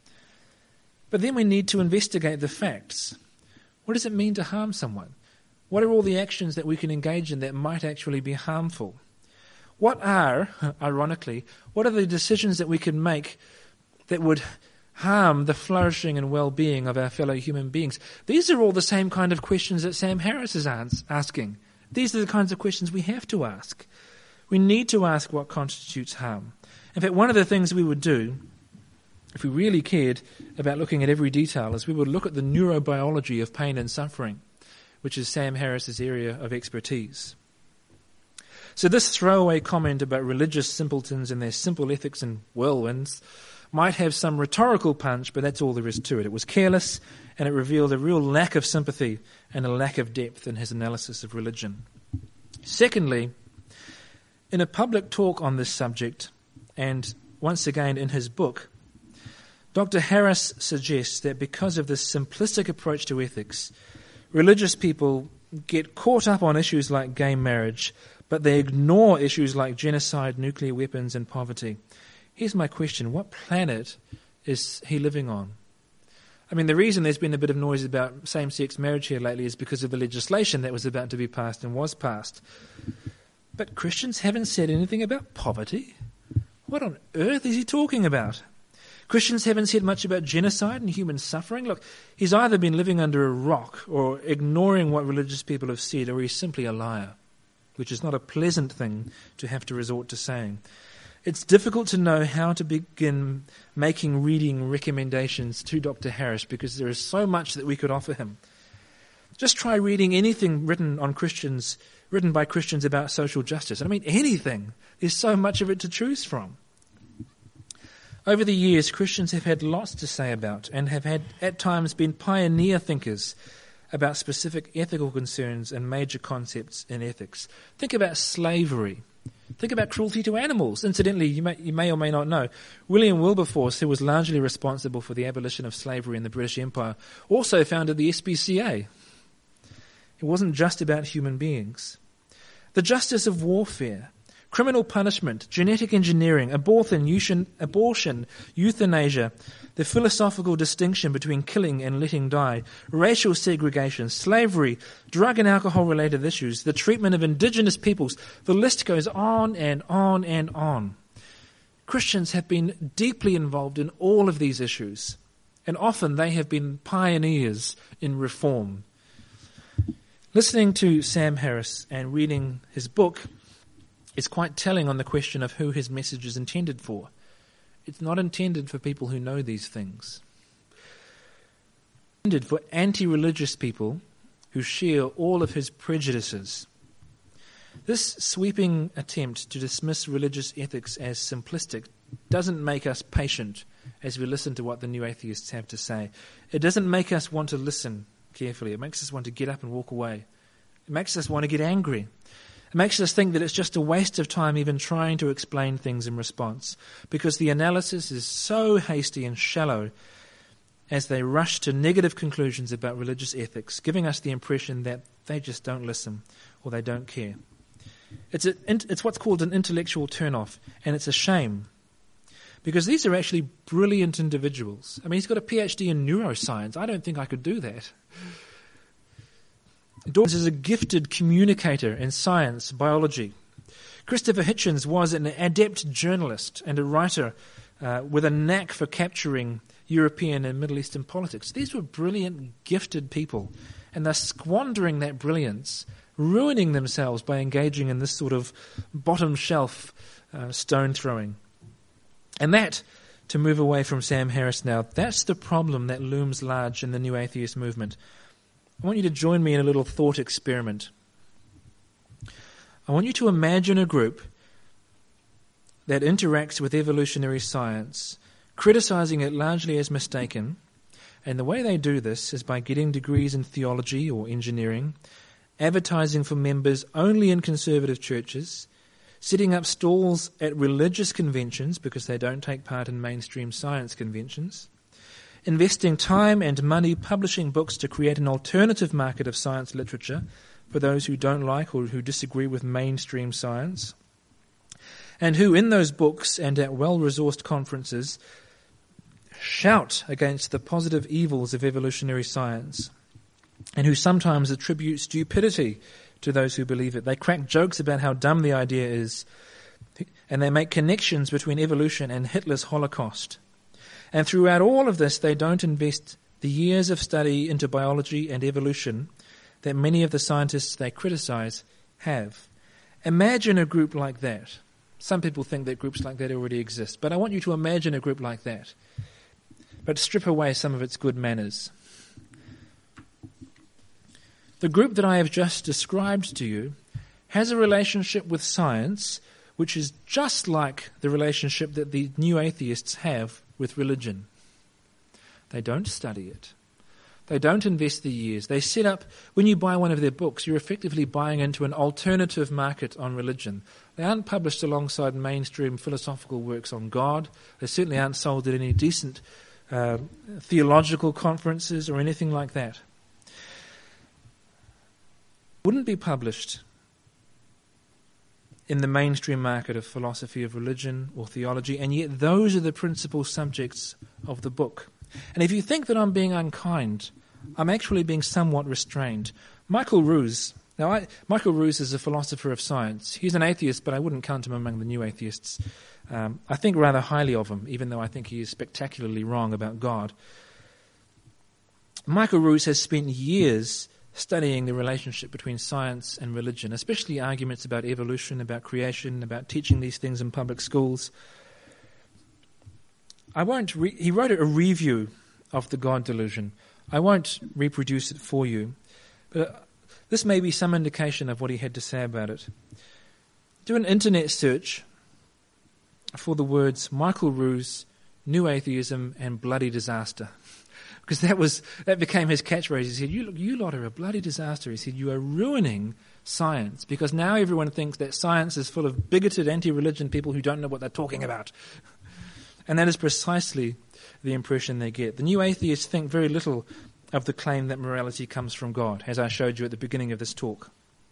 But then we need to investigate the facts. What does it mean to harm someone? What are all the actions that we can engage in that might actually be harmful? What are, ironically, what are the decisions that we can make that would harm the flourishing and well-being of our fellow human beings? These are all the same kind of questions that Sam Harris is asking. These are the kinds of questions we have to ask. We need to ask what constitutes harm. In fact, one of the things we would do, if we really cared about looking at every detail, is we would look at the neurobiology of pain and suffering, which is Sam Harris's area of expertise. So this throwaway comment about religious simpletons and their simple ethics and whirlwinds might have some rhetorical punch, but that's all there is to it. It was careless, and it revealed a real lack of sympathy and a lack of depth in his analysis of religion. Secondly, in a public talk on this subject, and once again in his book, Doctor Harris suggests that because of this simplistic approach to ethics, religious people get caught up on issues like gay marriage, but they ignore issues like genocide, nuclear weapons, and poverty. Here's my question. What planet is he living on? I mean, the reason there's been a bit of noise about same-sex marriage here lately is because of the legislation that was about to be passed and was passed. But Christians haven't said anything about poverty? What on earth is he talking about? Christians haven't said much about genocide and human suffering. Look, he's either been living under a rock or ignoring what religious people have said, or he's simply a liar, which is not a pleasant thing to have to resort to saying. It's difficult to know how to begin making reading recommendations to Doctor Harris because there is so much that we could offer him. Just try reading anything written on Christians, written by Christians about social justice. I mean, anything. There's so much of it to choose from. Over the years, Christians have had lots to say about and have had at times been pioneer thinkers about specific ethical concerns and major concepts in ethics. Think about slavery. Think about cruelty to animals. Incidentally, you may, you may or may not know, William Wilberforce, who was largely responsible for the abolition of slavery in the British Empire, also founded the S P C A. It wasn't just about human beings. The justice of warfare, criminal punishment, genetic engineering, abortion, abortion, euthanasia, the philosophical distinction between killing and letting die, racial segregation, slavery, drug and alcohol-related issues, the treatment of indigenous peoples. The list goes on and on and on. Christians have been deeply involved in all of these issues, and often they have been pioneers in reform. Listening to Sam Harris and reading his book is quite telling on the question of who his message is intended for. It's not intended for people who know these things. It's intended for anti-religious people who share all of his prejudices. This sweeping attempt to dismiss religious ethics as simplistic doesn't make us patient as we listen to what the new atheists have to say. It doesn't make us want to listen carefully. It makes us want to get up and walk away. It makes us want to get angry. It makes us think that it's just a waste of time even trying to explain things in response, because the analysis is so hasty and shallow as they rush to negative conclusions about religious ethics, giving us the impression that they just don't listen or they don't care. It's, a, it's what's called an intellectual turn-off, and it's a shame, because these are actually brilliant individuals. I mean, he's got a P H D in neuroscience. I don't think I could do that. Dawkins is a gifted communicator in science, biology. Christopher Hitchens was an adept journalist and a writer uh, with a knack for capturing European and Middle Eastern politics. These were brilliant, gifted people, and they're squandering that brilliance, ruining themselves by engaging in this sort of bottom-shelf uh, stone-throwing. And that, to move away from Sam Harris now, that's the problem that looms large in the New Atheist movement. I want you to join me in a little thought experiment. I want you to imagine a group that interacts with evolutionary science, criticizing it largely as mistaken, and the way they do this is by getting degrees in theology or engineering, advertising for members only in conservative churches, setting up stalls at religious conventions because they don't take part in mainstream science conventions, investing time and money publishing books to create an alternative market of science literature for those who don't like or who disagree with mainstream science, and who in those books and at well-resourced conferences shout against the positive evils of evolutionary science, and who sometimes attribute stupidity to those who believe it. They crack jokes about how dumb the idea is, and they make connections between evolution and Hitler's Holocaust. And throughout all of this, they don't invest the years of study into biology and evolution that many of the scientists they criticize have. Imagine a group like that. Some people think that groups like that already exist, but I want you to imagine a group like that, but strip away some of its good manners. The group that I have just described to you has a relationship with science which is just like the relationship that the new atheists have with religion. They don't study it. They don't invest the years. They set up, when you buy one of their books, you're effectively buying into an alternative market on religion. They aren't published alongside mainstream philosophical works on God. They certainly aren't sold at any decent uh, theological conferences or anything like that. Wouldn't be published in the mainstream market of philosophy of religion or theology, and yet those are the principal subjects of the book. And if you think that I'm being unkind, I'm actually being somewhat restrained. Michael Ruse, now I, Michael Ruse is a philosopher of science. He's an atheist, but I wouldn't count him among the new atheists. Um, I think rather highly of him, even though I think he is spectacularly wrong about God. Michael Ruse has spent years studying the relationship between science and religion, especially arguments about evolution, about creation, about teaching these things in public schools. I won't. Re- he wrote a review of the God delusion. I won't reproduce it for you, but this may be some indication of what he had to say about it. Do an internet search for the words Michael Ruse, New Atheism, and bloody disaster. Because that was that became his catchphrase. He said, you, you lot are a bloody disaster. He said, you are ruining science, because now everyone thinks that science is full of bigoted anti-religion people who don't know what they're talking about. And that is precisely the impression they get. The new atheists think very little of the claim that morality comes from God, as I showed you at the beginning of this talk.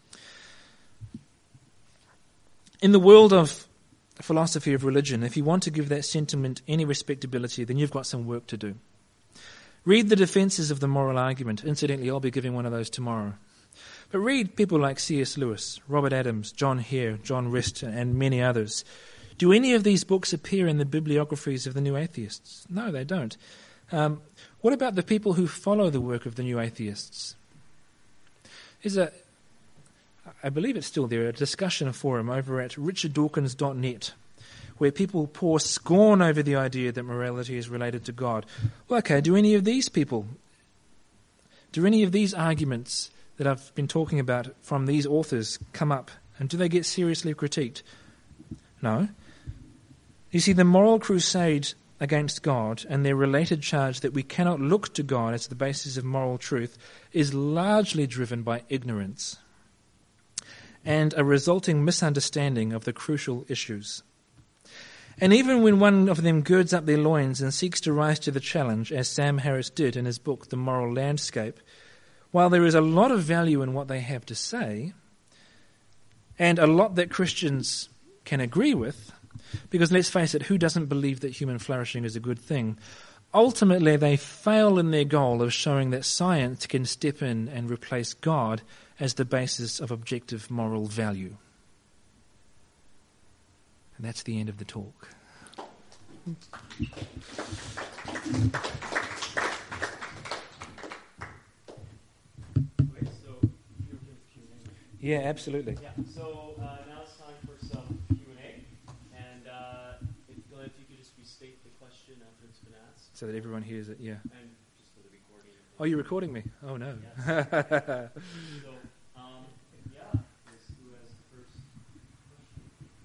In the world of philosophy of religion, if you want to give that sentiment any respectability, then you've got some work to do. Read the defenses of the moral argument. Incidentally, I'll be giving one of those tomorrow. But read people like C S Lewis, Robert Adams, John Hare, John Rist, and many others. Do any of these books appear in the bibliographies of the New Atheists? No, they don't. Um, what about the people who follow the work of the New Atheists? There's a, I believe it's still there, a discussion forum over at richard dawkins dot net, where people pour scorn over the idea that morality is related to God. Well, okay, do any of these people, do any of these arguments that I've been talking about from these authors come up, and do they get seriously critiqued? No. You see, the moral crusade against God and their related charge that we cannot look to God as the basis of moral truth is largely driven by ignorance. and a resulting misunderstanding of the crucial issues. And even when one of them girds up their loins and seeks to rise to the challenge, as Sam Harris did in his book, The Moral Landscape, while there is a lot of value in what they have to say, and a lot that Christians can agree with, because let's face it, who doesn't believe that human flourishing is a good thing? Ultimately, they fail in their goal of showing that science can step in and replace God as the basis of objective moral value. And that's the end of the talk. Yeah, absolutely. Yeah, so uh, now it's time for some Q and A. And uh, if, Glenn, if you could just restate the question after it's been asked. So that everyone hears it, yeah. And just for the recording. Oh, you're recording me? Oh, no. Yes. So, um, yeah, who has the first question?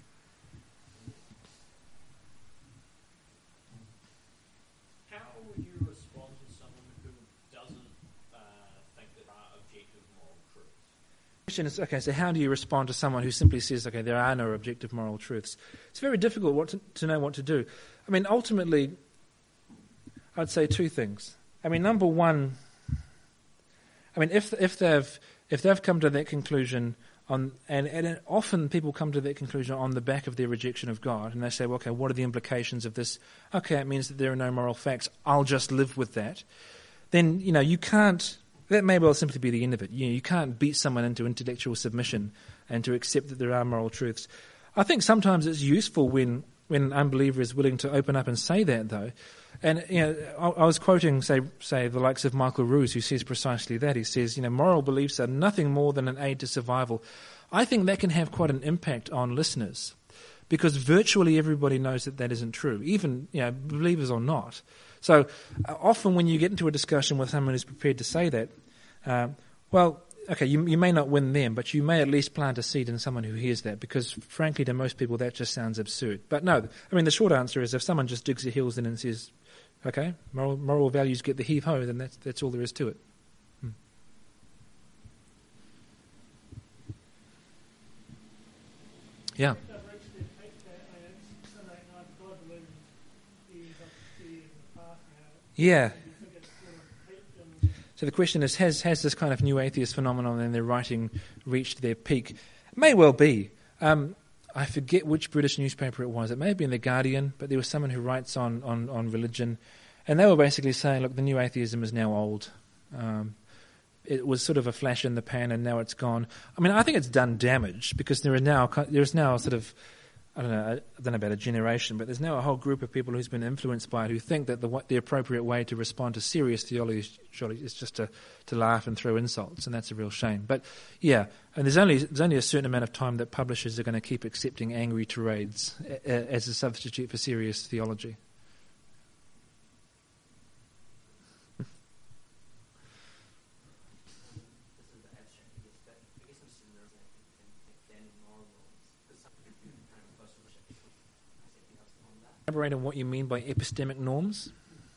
How would you respond to someone who doesn't uh, think there are objective moral truths? Question is, okay, so how do you respond to someone who simply says, okay, there are no objective moral truths? It's very difficult what to, to know what to do. I mean, ultimately, I'd say two things. I mean, number one, I mean, if if they've if they've come to that conclusion on, and, and often people come to that conclusion on the back of their rejection of God, and they say, well, okay, what are the implications of this? Okay, it means that there are no moral facts. I'll just live with that. Then, you know, you can't. That may well simply be the end of it. You know, you can't beat someone into intellectual submission and to accept that there are moral truths. I think sometimes it's useful when when an unbeliever is willing to open up and say that, though. And you know, I, I was quoting, say, say the likes of Michael Ruse, who says precisely that. He says, you know, moral beliefs are nothing more than an aid to survival. I think that can have quite an impact on listeners, because virtually everybody knows that that isn't true, even, you know, believers or not. So uh, often when you get into a discussion with someone who's prepared to say that, uh, well, okay, you, you may not win them, but you may at least plant a seed in someone who hears that, because frankly to most people that just sounds absurd. But no, I mean the short answer is if someone just digs their heels in and says, okay, moral, moral values get the heave-ho, then that's, that's all there is to it. Hmm. Yeah. Yeah. So the question is, has has this kind of new atheist phenomenon and their writing reached their peak? It may well be. Um, I forget which British newspaper it was. It may have been The Guardian, but there was someone who writes on, on, on religion, and they were basically saying, look, the new atheism is now old. Um, it was sort of a flash in the pan, and now it's gone. I mean, I think it's done damage, because there is now there is now sort of, I don't know, I don't know about a generation, but there's now a whole group of people who's been influenced by it, who think that the the appropriate way to respond to serious theology is just to, to laugh and throw insults, and that's a real shame. But yeah, and there's only there's only a certain amount of time that publishers are going to keep accepting angry tirades a, a, as a substitute for serious theology. Elaborate on what you mean by epistemic norms.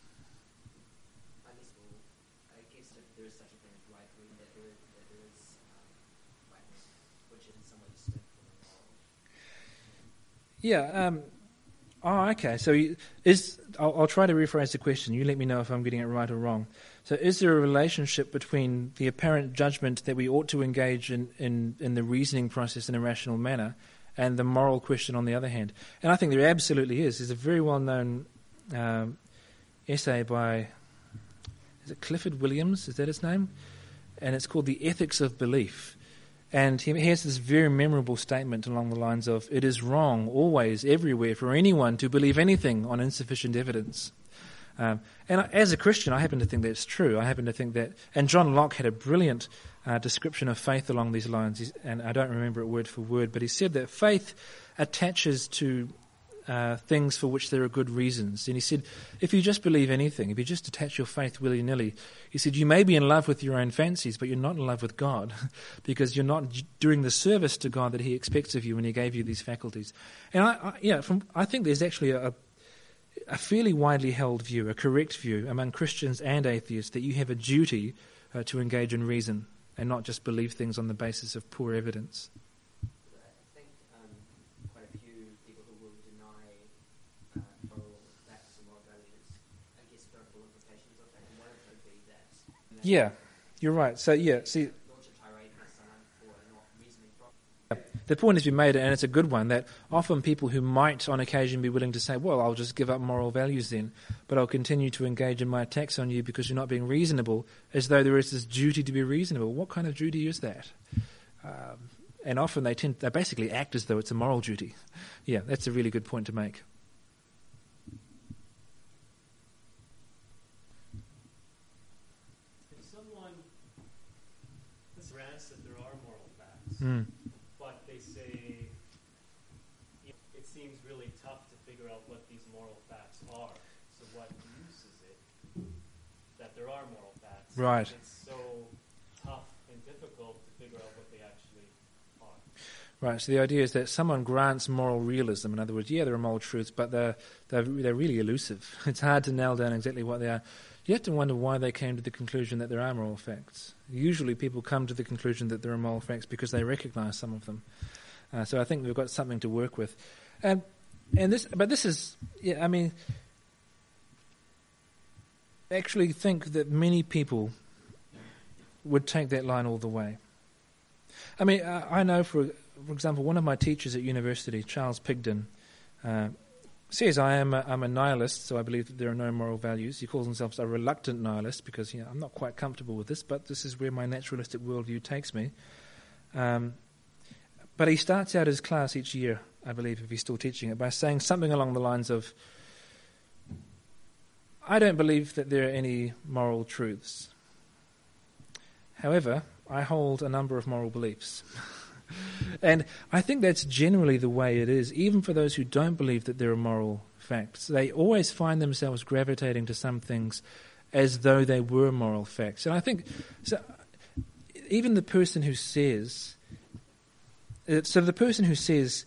I guess that there is such a thing as right reading, that there is, that there is um, rightness, which is in some way distinct from the moral. Yeah. Um, oh, okay. So you, is I'll, I'll try to rephrase the question. You let me know if I'm getting it right or wrong. So is there a relationship between the apparent judgment that we ought to engage in, in, in the reasoning process in a rational manner and the moral question on the other hand? And I think there absolutely is. There's a very well-known um, essay by, is it Clifford Williams? Is that his name? And it's called The Ethics of Belief. And he has this very memorable statement along the lines of, it is wrong always, everywhere, for anyone to believe anything on insufficient evidence. Um, and I, as a Christian, I happen to think that's true. I happen to think that, and John Locke had a brilliant uh, description of faith along these lines, He's, and I don't remember it word for word, but he said that faith attaches to uh, things for which there are good reasons. And he said, if you just believe anything, if you just attach your faith willy-nilly, he said, you may be in love with your own fancies, but you're not in love with God, because you're not doing the service to God that he expects of you when he gave you these faculties. And I, I yeah, from, I think there's actually a, a a fairly widely held view, a correct view among Christians and atheists, that you have a duty uh, to engage in reason and not just believe things on the basis of poor evidence. implications of that. And one of them would be that. Yeah, you're right. So, yeah, see, Launch a tirade against someone for not reasoning properly. the point has been made, and it's a good one, that often people who might on occasion be willing to say, well, I'll just give up moral values then, but I'll continue to engage in my attacks on you because you're not being reasonable, as though there is this duty to be reasonable. What kind of duty is that? Um, and often they tend, they basically act as though it's a moral duty. Yeah, that's a really good point to make. If someone grants that there are moral facts, Mm. but they say it seems really tough to figure out what these moral facts are. So what use is it that there are moral facts? Right. It's so tough and difficult to figure out what they actually are. Right, so the idea is that someone grants moral realism. In other words, yeah, there are moral truths, but they're, they're, they're really elusive. It's hard to nail down exactly what they are. You have to wonder why they came to the conclusion that there are moral facts. Usually people come to the conclusion that there are moral facts because they recognize some of them. Uh, so I think we've got something to work with. And, and this, but this is, yeah, I mean, I actually think that many people would take that line all the way. I mean, I, I know, for for example, one of my teachers at university, Charles Pigden, uh, says I am a, I'm a nihilist, so I believe that there are no moral values. He calls himself a reluctant nihilist because, you know, I'm not quite comfortable with this, but this is where my naturalistic worldview takes me. Um, but he starts out his class each year, I believe, if he's still teaching it, by saying something along the lines of, I don't believe that there are any moral truths. However, I hold a number of moral beliefs. And I think that's generally the way it is, even for those who don't believe that there are moral facts. They always find themselves gravitating to some things as though they were moral facts. And I think, so even the person who says, so the person who says,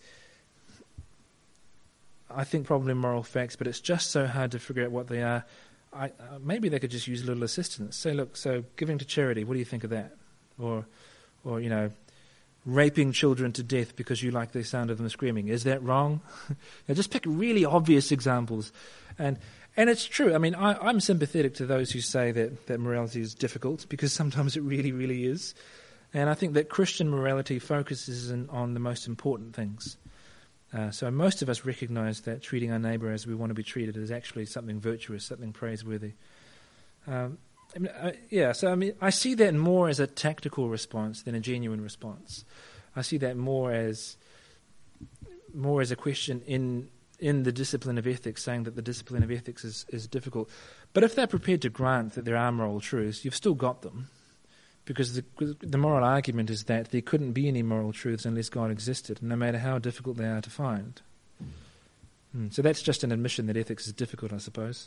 I think probably moral facts, but it's just so hard to figure out what they are, I, uh, maybe they could just use a little assistance. Say, look, so giving to charity, what do you think of that? Or, or you know, raping children to death because you like the sound of them screaming. Is that wrong? Now, just pick really obvious examples. And and it's true. I mean, I, I'm sympathetic to those who say that, that morality is difficult, because sometimes it really, really is. And I think that Christian morality focuses in, on the most important things. Uh, so most of us recognize that treating our neighbour as we want to be treated is actually something virtuous, something praiseworthy. Um, I mean, uh, yeah, so I mean, I see that more as a tactical response than a genuine response. I see that more as more as a question in in the discipline of ethics, saying that the discipline of ethics is, is difficult. But if they're prepared to grant that there are moral truths, you've still got them, because the, the moral argument is that there couldn't be any moral truths unless God existed, no matter how difficult they are to find. Mm, so that's just an admission that ethics is difficult, I suppose.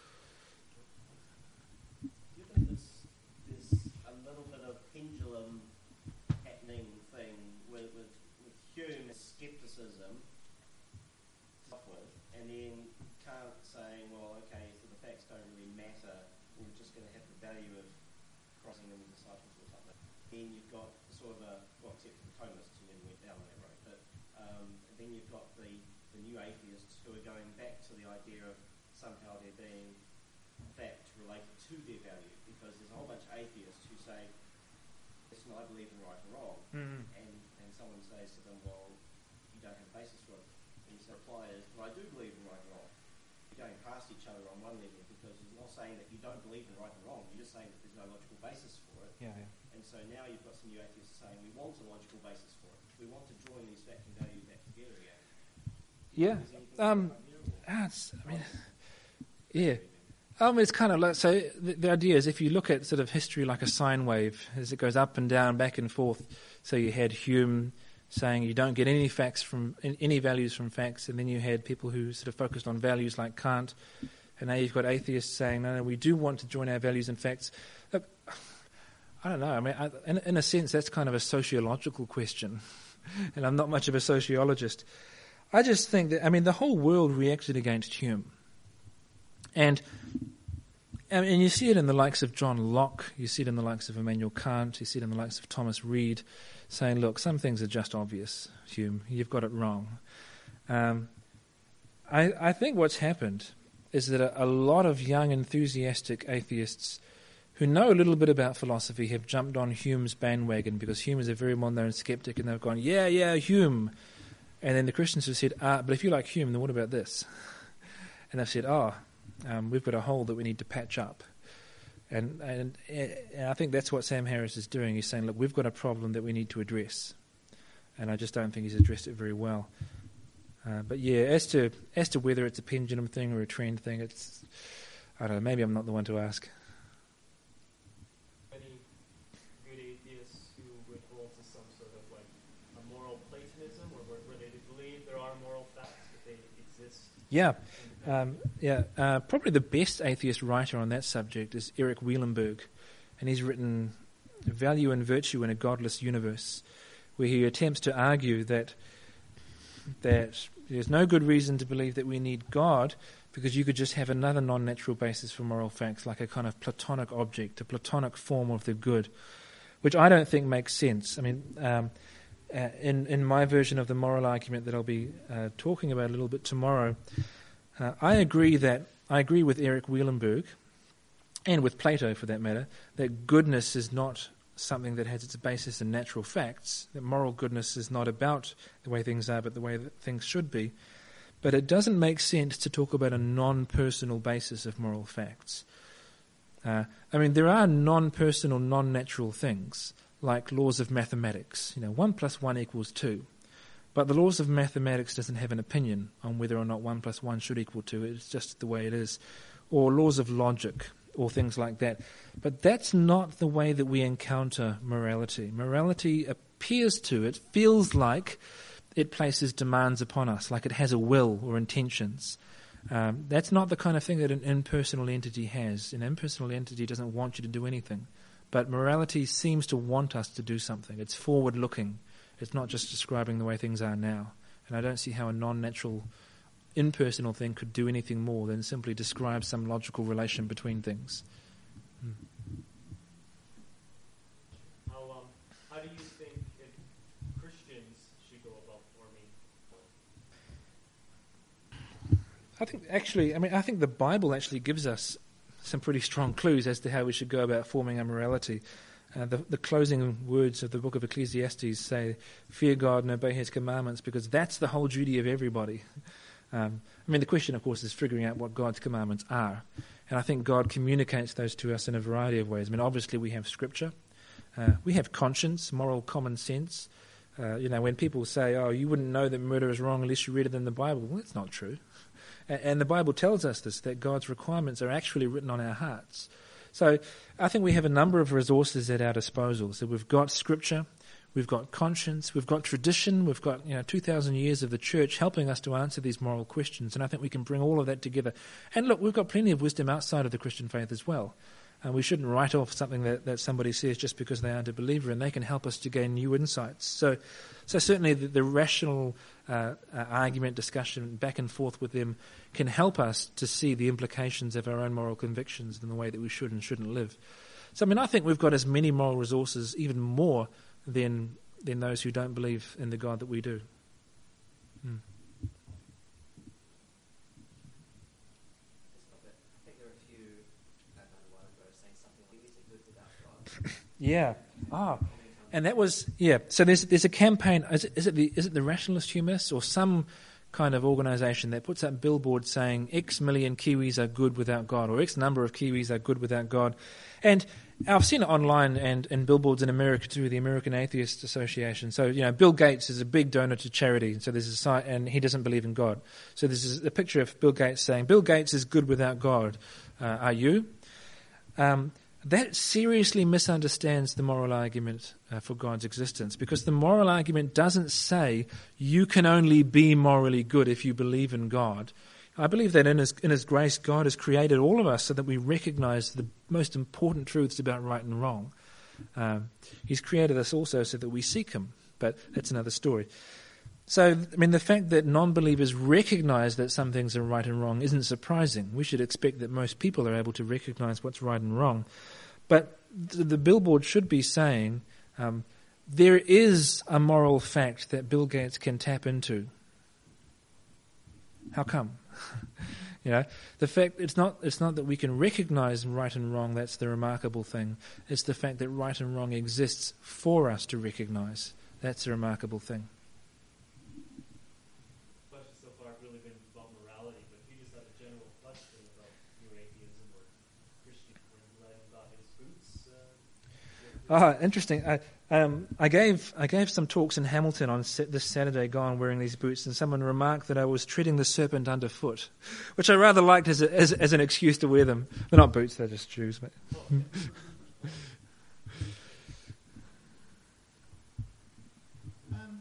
There's, there's a little bit of pendulum happening thing with, with, with Hume skepticism, and then Kant saying, well, okay, so the facts don't really matter, we're just going to have the value of crossing them disciples or something. Then you've got sort of a, well, except for the Thomists who never went down that road, but um, then you've got the, the new atheists who are going back to the idea of somehow there being fact related to their value, because there's a whole bunch of atheists who say, listen, I believe in right or wrong, Mm-hmm. and, and someone says to them, well, you don't have a basis for it. And his reply is, well, I do believe in right and wrong. You're going past each other on one level, because you're not saying that you don't believe in right and wrong, you're just saying that there's no logical basis for it. Yeah, yeah. And so now you've got some new atheists saying, we want a logical basis for it. We want to join these facts and values back together again. Yeah. Is anything Um, right here, or- ah, it's, I mean, yeah. Um, it's kind of like, so the, the idea is, if you look at sort of history like a sine wave, as it goes up and down, back and forth, so you had Hume saying you don't get any facts from, any values from facts, and then you had people who sort of focused on values like Kant, and now you've got atheists saying, no, no, we do want to join our values and facts. Look, I don't know, I mean, I, in, in a sense, that's kind of a sociological question, and I'm not much of a sociologist. I just think that, I mean, the whole world reacted against Hume. And and you see it in the likes of John Locke, you see it in the likes of Immanuel Kant, you see it in the likes of Thomas Reid, saying, look, some things are just obvious, Hume, you've got it wrong. Um, I, I think what's happened is that a, a lot of young, enthusiastic atheists who know a little bit about philosophy have jumped on Hume's bandwagon because Hume is a very well-known skeptic, and they've gone, yeah, yeah, Hume. And then the Christians have said, ah, but if you like Hume, then what about this? And they've said, oh, um, we've got a hole that we need to patch up. And, and, and I think that's what Sam Harris is doing. He's saying, look, we've got a problem that we need to address. And I just don't think he's addressed it very well. Uh, but yeah, as to as to whether it's a pendulum thing or a trend thing, it's, I don't know, maybe I'm not the one to ask. Any good atheists who would hold to some sort of like a moral Platonism, or where, where they believe there are moral facts, that they exist? Yeah. Um, yeah, uh, probably the best atheist writer on that subject is Eric Wielenberg, and he's written Value and Virtue in a Godless Universe, where he attempts to argue that that there's no good reason to believe that we need God, because you could just have another non-natural basis for moral facts, like a kind of Platonic object, a Platonic form of the good, which I don't think makes sense. I mean, um, uh, in, in my version of the moral argument that I'll be uh, talking about a little bit tomorrow, Uh, I agree that I agree with Eric Wielenberg, and with Plato for that matter, that goodness is not something that has its basis in natural facts, that moral goodness is not about the way things are but the way that things should be. But it doesn't make sense to talk about a non-personal basis of moral facts. Uh, I mean, there are non-personal, non-natural things, like laws of mathematics. You know, one plus one equals two. But the laws of mathematics doesn't have an opinion on whether or not one plus one should equal two. It's just the way it is. Or laws of logic, or things like that. But that's not the way that we encounter morality. Morality appears to, it feels like it places demands upon us, like it has a will or intentions. Um, that's not the kind of thing that an impersonal entity has. An impersonal entity doesn't want you to do anything. But morality seems to want us to do something. It's forward-looking. It's not just describing the way things are now. And I don't see how a non-natural, impersonal thing could do anything more than simply describe some logical relation between things. Hmm. How, um, how do you think if Christians should go about forming? I think actually, I mean, I think the Bible actually gives us some pretty strong clues as to how we should go about forming our morality. Uh, the, the closing words of the book of Ecclesiastes say, fear God and obey his commandments, because that's the whole duty of everybody. Um, I mean, the question, of course, is figuring out what God's commandments are. And I think God communicates those to us in a variety of ways. I mean, obviously we have Scripture. Uh, we have conscience, moral common sense. Uh, you know, when people say, oh, you wouldn't know that murder is wrong unless you read it in the Bible. Well, that's not true. And, and the Bible tells us this, that God's requirements are actually written on our hearts. So I think we have a number of resources at our disposal. So we've got Scripture, we've got conscience, we've got tradition, we've got you know two thousand years of the church helping us to answer these moral questions, and I think we can bring all of that together. And look, we've got plenty of wisdom outside of the Christian faith as well. And we shouldn't write off something that, that somebody says just because they aren't a believer, and they can help us to gain new insights. So so certainly the, the rational uh, uh, argument, discussion, back and forth with them can help us to see the implications of our own moral convictions and the way that we should and shouldn't live. So, I mean, I think we've got as many moral resources, even more, than than those who don't believe in the God that we do. Hmm. Yeah. Ah. And that was, yeah. So there's there's a campaign, is it, is it the is it the Rationalist Humanists or some kind of organisation that puts up billboards saying X million Kiwis are good without God, or X number of Kiwis are good without God. And I've seen it online and, and billboards in America too, the American Atheist Association. So, you know, Bill Gates is a big donor to charity. So there's a site, and he doesn't believe in God. So there's a picture of Bill Gates saying, Bill Gates is good without God. Uh, are you? Um, that seriously misunderstands the moral argument uh, for God's existence, because the moral argument doesn't say you can only be morally good if you believe in God. I believe that in his, in his grace, God has created all of us so that we recognize the most important truths about right and wrong. Um, he's created us also so that we seek him, but that's another story. So, I mean, the fact that non-believers recognize that some things are right and wrong isn't surprising. We should expect that most people are able to recognize what's right and wrong. But the, the billboard should be saying, um, there is a moral fact that Bill Gates can tap into. How come? You know, the fact it's not it's not that we can recognize right and wrong. That's the remarkable thing. It's the fact that right and wrong exists for us to recognize. That's the remarkable thing. Question so far have really been about morality, but if you just had a general question about new atheism or Christian letting God his boots. Uh, Ah, interesting. I, um, I gave I gave some talks in Hamilton on sa- this Saturday gone wearing these boots, and someone remarked that I was treading the serpent underfoot, which I rather liked as, a, as as an excuse to wear them. They're not boots; they're just shoes. But Um,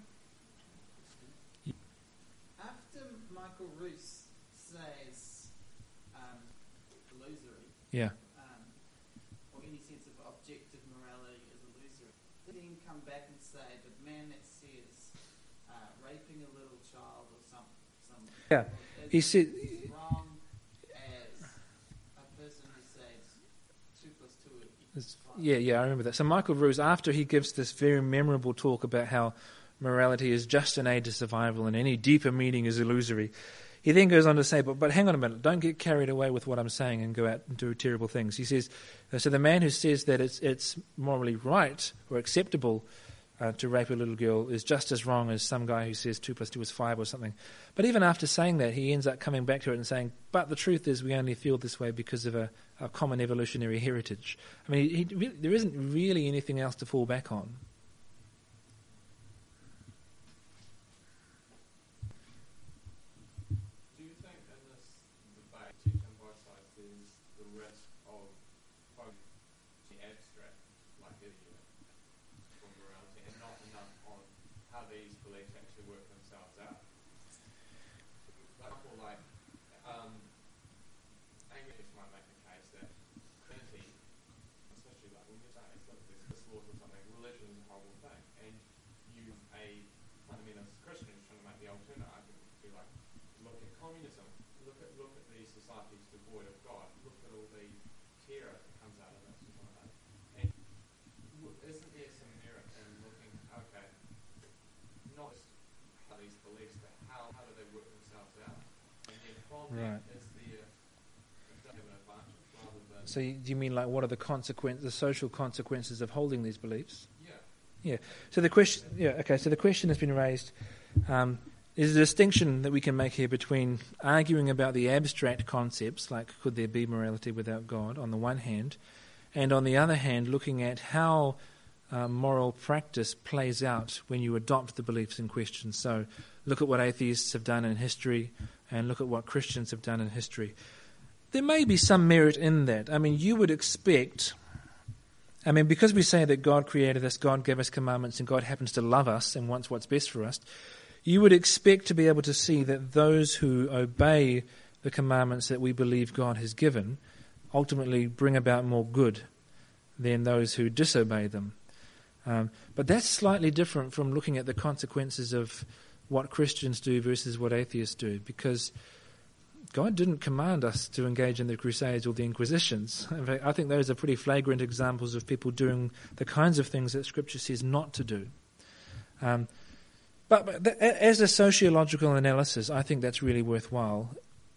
after Michael Roos says um, illusory, yeah, um, or any sense of objective morality is illusory, then come back and say the man that says uh, raping a little child or some, some Yeah, is he said- as wrong as a person who says two plus two is five. yeah, yeah. I remember that. So Michael Roos, after he gives this very memorable talk about how morality is just an aid to survival and any deeper meaning is illusory, he then goes on to say, but, but hang on a minute, don't get carried away with what I'm saying and go out and do terrible things. He says, uh, so the man who says that it's, it's morally right or acceptable uh, to rape a little girl is just as wrong as some guy who says two plus two is five or something. But even after saying that, he ends up coming back to it and saying, but the truth is we only feel this way because of a, a common evolutionary heritage. I mean, he, he, there isn't really anything else to fall back on. Do you think in this debate, teaching on both sides, there's the risk of focusing the abstract, like idiot, for morality, and not enough on how these beliefs actually work themselves out? Like, or like, um, Angus might make the case that Trinity, especially like when you're saying it's like there's this laws or something, religion is a horrible thing, and you, a fundamentalist Christian, is trying to make the alternate argument to be like, look at communism, look at look at these societies devoid of God, look at all the terror that comes out of this and all that. And w- isn't there some merit in looking, okay, not just how these beliefs, but how, how do they work themselves out? And then from Right. that, is there, does that have an advantage rather than, So you, do you mean like what are the consequences, the social consequences of holding these beliefs? yeah. Yeah. So the question, yeah, okay. So the question has been raised: um, is a distinction that we can make here between arguing about the abstract concepts, like could there be morality without God, on the one hand, and on the other hand, looking at how uh, moral practice plays out when you adopt the beliefs in question. So look at what atheists have done in history, and look at what Christians have done in history. There may be some merit in that. I mean, you would expect. I mean, because we say that God created us, God gave us commandments, and God happens to love us and wants what's best for us, you would expect to be able to see that those who obey the commandments that we believe God has given ultimately bring about more good than those who disobey them. Um, but that's slightly different from looking at the consequences of what Christians do versus what atheists do, because God didn't command us to engage in the Crusades or the Inquisitions. In fact, I think those are pretty flagrant examples of people doing the kinds of things that Scripture says not to do. Um, but but th- as a sociological analysis, I think that's really worthwhile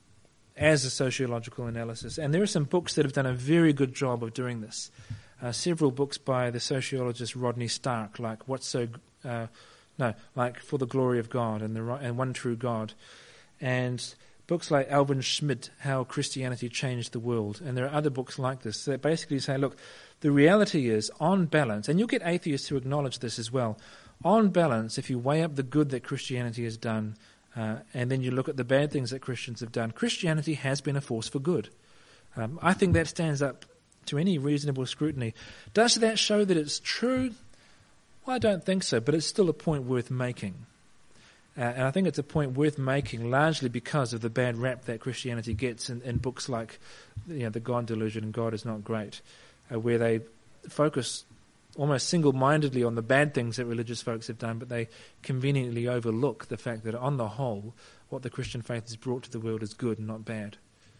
as a sociological analysis. And there are some books that have done a very good job of doing this. Uh, several books by the sociologist Rodney Stark, like What's So... Uh, no, like For the Glory of God and, the, and One True God. And books like Alvin Schmidt, How Christianity Changed the World, and there are other books like this that basically say, look, the reality is, on balance, and you'll get atheists who acknowledge this as well, on balance, if you weigh up the good that Christianity has done, uh, and then you look at the bad things that Christians have done, Christianity has been a force for good. Um, I think that stands up to any reasonable scrutiny. Does that show that it's true? Well, I don't think so, but it's still a point worth making. Uh, and I think it's a point worth making largely because of the bad rap that Christianity gets in, in books like, you know, The God Delusion and God is Not Great, uh, where they focus almost single-mindedly on the bad things that religious folks have done, but they conveniently overlook the fact that on the whole, what the Christian faith has brought to the world is good and not bad.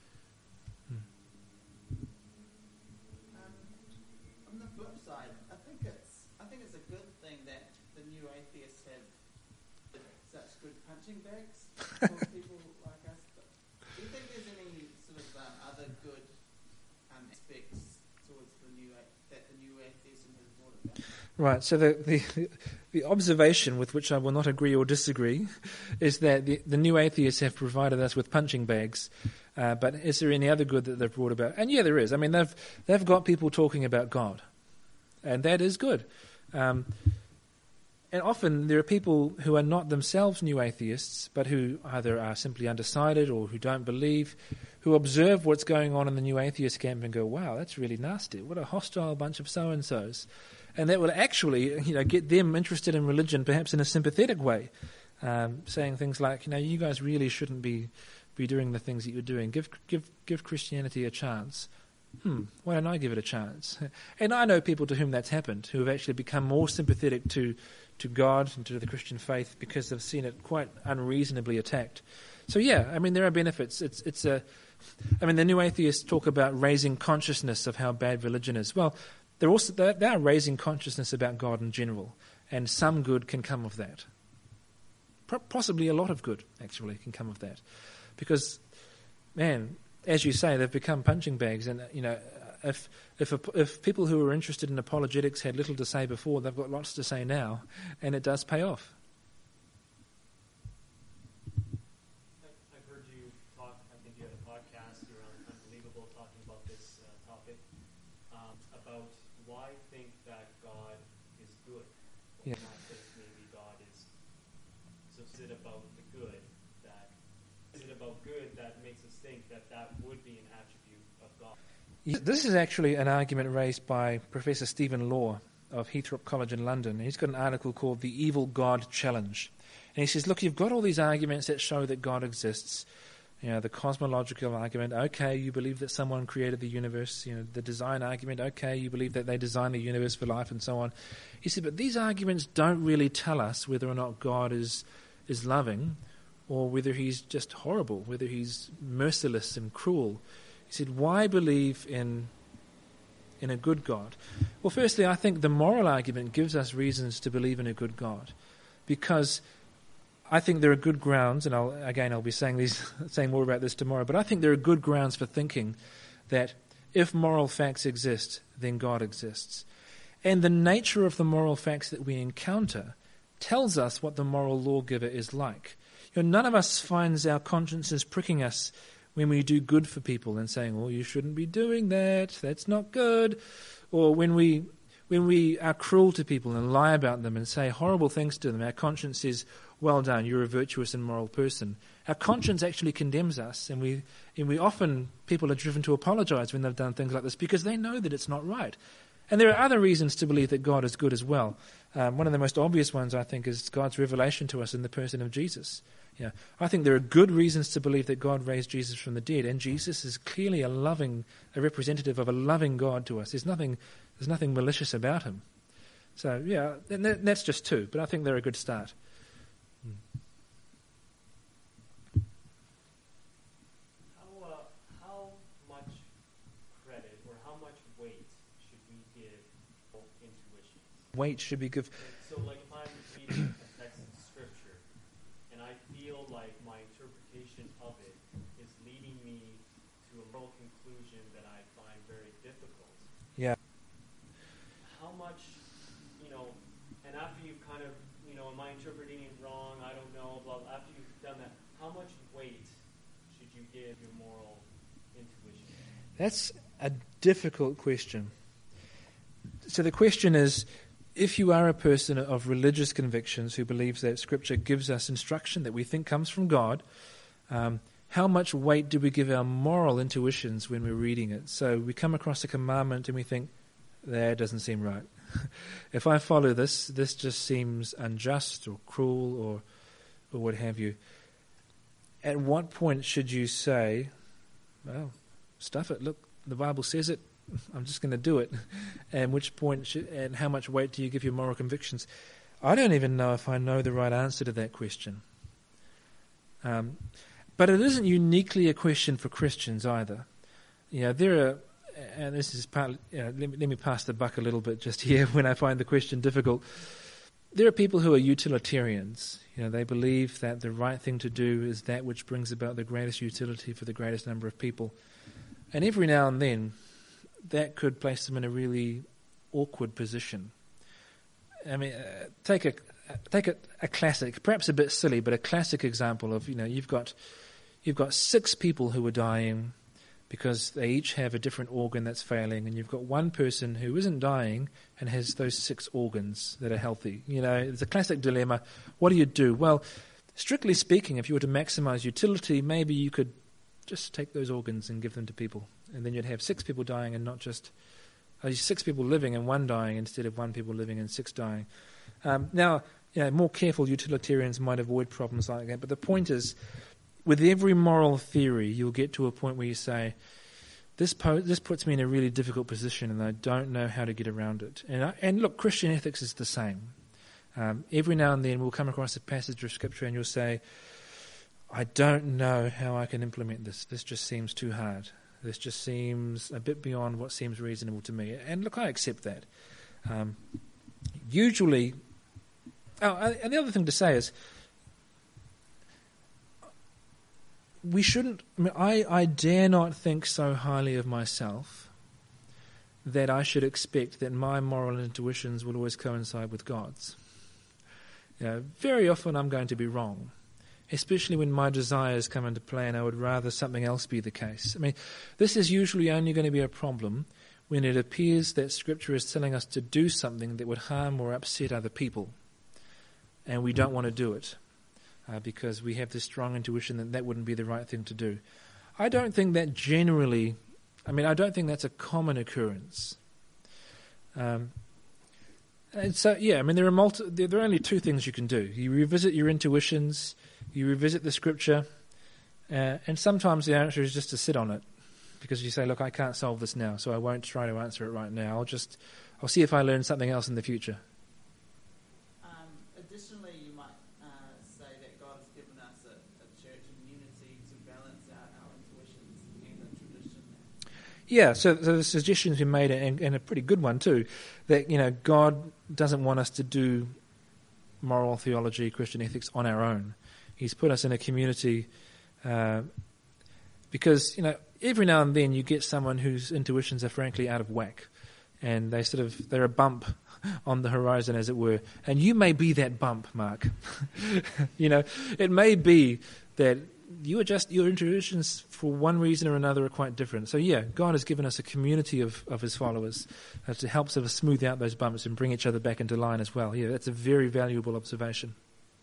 Um, on the flip side, I think it's I think it's a good thing that the new atheists have such good punching bags for people like us. But do you think there's any Right, so the, the the observation with which I will not agree or disagree is that the, the new atheists have provided us with punching bags, uh, but is there any other good that they've brought about? And yeah, there is. I mean, they've they've got people talking about God, and that is good. Um, and often there are people who are not themselves new atheists, but who either are simply undecided or who don't believe, who observe what's going on in the new atheist camp and go, wow, that's really nasty. What a hostile bunch of so-and-sos. And that will actually, you know, get them interested in religion, perhaps in a sympathetic way, um, saying things like, you know, you guys really shouldn't be, be doing the things that you're doing. Give give give Christianity a chance. Hmm, why don't I give it a chance? And I know people to whom that's happened, who have actually become more sympathetic to, to God and to the Christian faith because they've seen it quite unreasonably attacked. So yeah, I mean, there are benefits. It's it's a, I mean, the new atheists talk about raising consciousness of how bad religion is. Well, They're also they are raising consciousness about God in general, and some good can come of that. Possibly a lot of good, actually, can come of that, because, man, as you say, they've become punching bags, and you know, if if a, if people who were interested in apologetics had little to say before, they've got lots to say now, and it does pay off. I've heard you talk. I think you had a podcast. You're on Unbelievable, talking about this uh, topic, um, about why think that God is good? Yeah. Not think maybe God is. So is it about the good that is it about good that makes us think that that would be an attribute of God? This is actually an argument raised by Professor Stephen Law of Heathrow College in London. He's got an article called The Evil God Challenge. And he says, look, you've got all these arguments that show that God exists. You know, the cosmological argument, okay, you believe that someone created the universe. You know, the design argument, okay, you believe that they designed the universe for life and so on. He said, but these arguments don't really tell us whether or not God is is loving or whether he's just horrible, whether he's merciless and cruel. He said, why believe in in a good God? Well, firstly, I think the moral argument gives us reasons to believe in a good God, because I think there are good grounds, and I'll, again I'll be saying these, saying more about this tomorrow, but I think there are good grounds for thinking that if moral facts exist, then God exists. And the nature of the moral facts that we encounter tells us what the moral lawgiver is like. You know, none of us finds our consciences pricking us when we do good for people and saying, oh, you shouldn't be doing that, that's not good. Or when we when we are cruel to people and lie about them and say horrible things to them, our conscience says, well done, you're a virtuous and moral person. Our conscience actually condemns us, and we and we often, people are driven to apologize when they've done things like this because they know that it's not right. And there are other reasons to believe that God is good as well. Um, one of the most obvious ones, I think, is God's revelation to us in the person of Jesus. You know, I think there are good reasons to believe that God raised Jesus from the dead, and Jesus is clearly a loving, a representative of a loving God to us. There's nothing, there's nothing malicious about him. So, yeah, and that, that's just two, but I think they're a good start. How uh, how much credit or how much weight should we give intuitions? Weight should be given. So, like, if I'm reading a text of Scripture and I feel like my interpretation of it is leading me to a moral conclusion that I find very difficult. Yeah. How much, you know, and after you've kind of, you know, am I interpreting it wrong? I don't know. Blah. After you've done that, how much weight should you give your moral intuition? That's a difficult question. So the question is, if you are a person of religious convictions who believes that Scripture gives us instruction that we think comes from God, um, how much weight do we give our moral intuitions when we're reading it? So we come across a commandment and we think, that doesn't seem right. If I follow this, this just seems unjust or cruel or or what have you. At what point should you say, well, stuff it, look, the Bible says it, I'm just going to do it. And which point should, and how much weight do you give your moral convictions? I don't even know if I know the right answer to that question. Um, but it isn't uniquely a question for Christians either. You know, there are, and this is part, you know, let me, let me pass the buck a little bit just here when I find the question difficult. There are people who are utilitarians. You know, they believe that the right thing to do is that which brings about the greatest utility for the greatest number of people. And every now and then, that could place them in a really awkward position I mean, uh, take a take a, a classic, perhaps a bit silly, but a classic example of, you know, you've got you've got six people who are dying because they each have a different organ that's failing, and you've got one person who isn't dying and has those six organs that are healthy. You know, it's a classic dilemma. What do you do? Well, strictly speaking, if you were to maximize utility, maybe you could just take those organs and give them to people, and then you'd have six people dying and not just uh, six people living and one dying instead of one people living and six dying. Um, now, you know, more careful utilitarians might avoid problems like that, but the point is, with every moral theory, you'll get to a point where you say, this po- this puts me in a really difficult position and I don't know how to get around it. And, I, and look, Christian ethics is the same. Um, every now and then we'll come across a passage of Scripture and you'll say, I don't know how I can implement this. This just seems too hard. This just seems a bit beyond what seems reasonable to me. And look, I accept that. Um, usually, oh, and the other thing to say is, we shouldn't, I, mean, I, I dare not think so highly of myself that I should expect that my moral intuitions will always coincide with God's. You know, very often I'm going to be wrong, especially when my desires come into play and I would rather something else be the case. I mean, this is usually only going to be a problem when it appears that Scripture is telling us to do something that would harm or upset other people, and we don't want to do it. Uh, because we have this strong intuition that that wouldn't be the right thing to do. I don't think that generally, I mean, I don't think that's a common occurrence. Um, and so, yeah, I mean, there are multi- there, there are only two things you can do. You revisit your intuitions, you revisit the Scripture, uh, and sometimes the answer is just to sit on it, because you say, look, I can't solve this now, so I won't try to answer it right now. I'll just, I'll see if I learn something else in the future. Additionally, you might uh, say that God has given us a, a church community to balance out our intuitions and the tradition. Yeah, so, so the suggestion's been made, and, and a pretty good one too, that, you know, God doesn't want us to do moral theology, Christian ethics on our own. He's put us in a community uh, because, you know, every now and then you get someone whose intuitions are frankly out of whack, and they sort of, they're a bump on the horizon, as it were. And you may be that bump, Mark. You know, it may be that you are just, your intuitions for one reason or another are quite different. So yeah, God has given us a community of, of his followers uh, to help sort of smooth out those bumps and bring each other back into line as well. Yeah, that's a very valuable observation.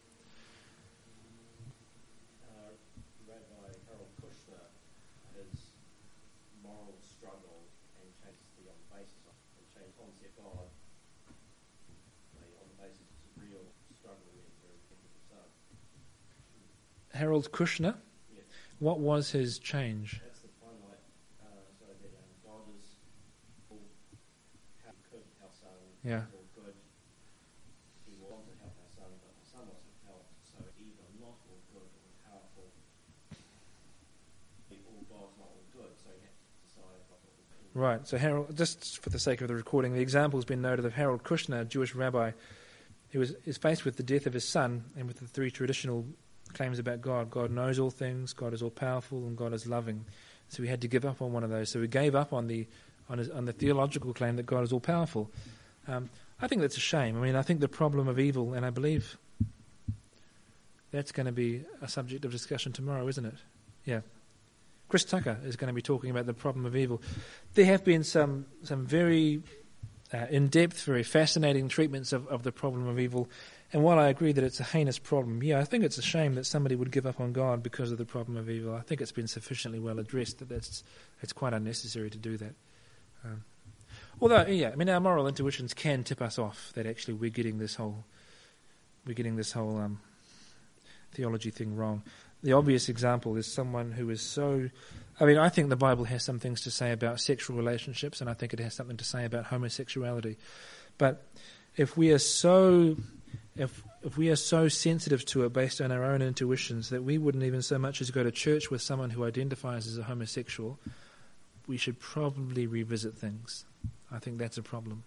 Uh, Rabbi Harold Kushner, his moral struggle and changed the on the basis of and changed concept God on the basis of a real struggle with very technical stuff. Harold Kushner, Yes. what was his change? That's the finite, uh, so that um, God is all how could our son Yeah. is all good. He wanted to help our son, but our son wasn't helped, so either not all good or powerful. All God's not all good, so he had to decide what all good. Right, so Harold, just for the sake of the recording, the example has been noted of Harold Kushner, a Jewish rabbi, who was, is faced with the death of his son and with the three traditional claims about God. God knows all things, God is all powerful, and God is loving. So he had to give up on one of those. So he gave up on the on, his, on the theological claim that God is all powerful. Um, I think that's a shame. I mean, I think the problem of evil, and I believe that's going to be a subject of discussion tomorrow, isn't it? Yeah. Chris Tucker is going to be talking about the problem of evil. There have been some some very uh, in-depth, very fascinating treatments of, of the problem of evil. And while I agree that it's a heinous problem, yeah, I think it's a shame that somebody would give up on God because of the problem of evil. I think it's been sufficiently well addressed that that's, it's quite unnecessary to do that. Um, although, yeah, I mean, our moral intuitions can tip us off that actually we're getting this whole, we're getting this whole um, theology thing wrong. The obvious example is someone who is so... I mean, I think the Bible has some things to say about sexual relationships, and I think it has something to say about homosexuality. But if we are so... If if we are so sensitive to it based on our own intuitions that we wouldn't even so much as go to church with someone who identifies as a homosexual, we should probably revisit things. I think that's a problem.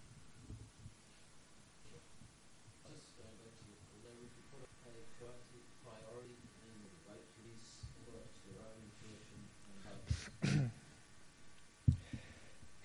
Just going back to, although if you put a priority and wait for these, put up to your own intuition and hope.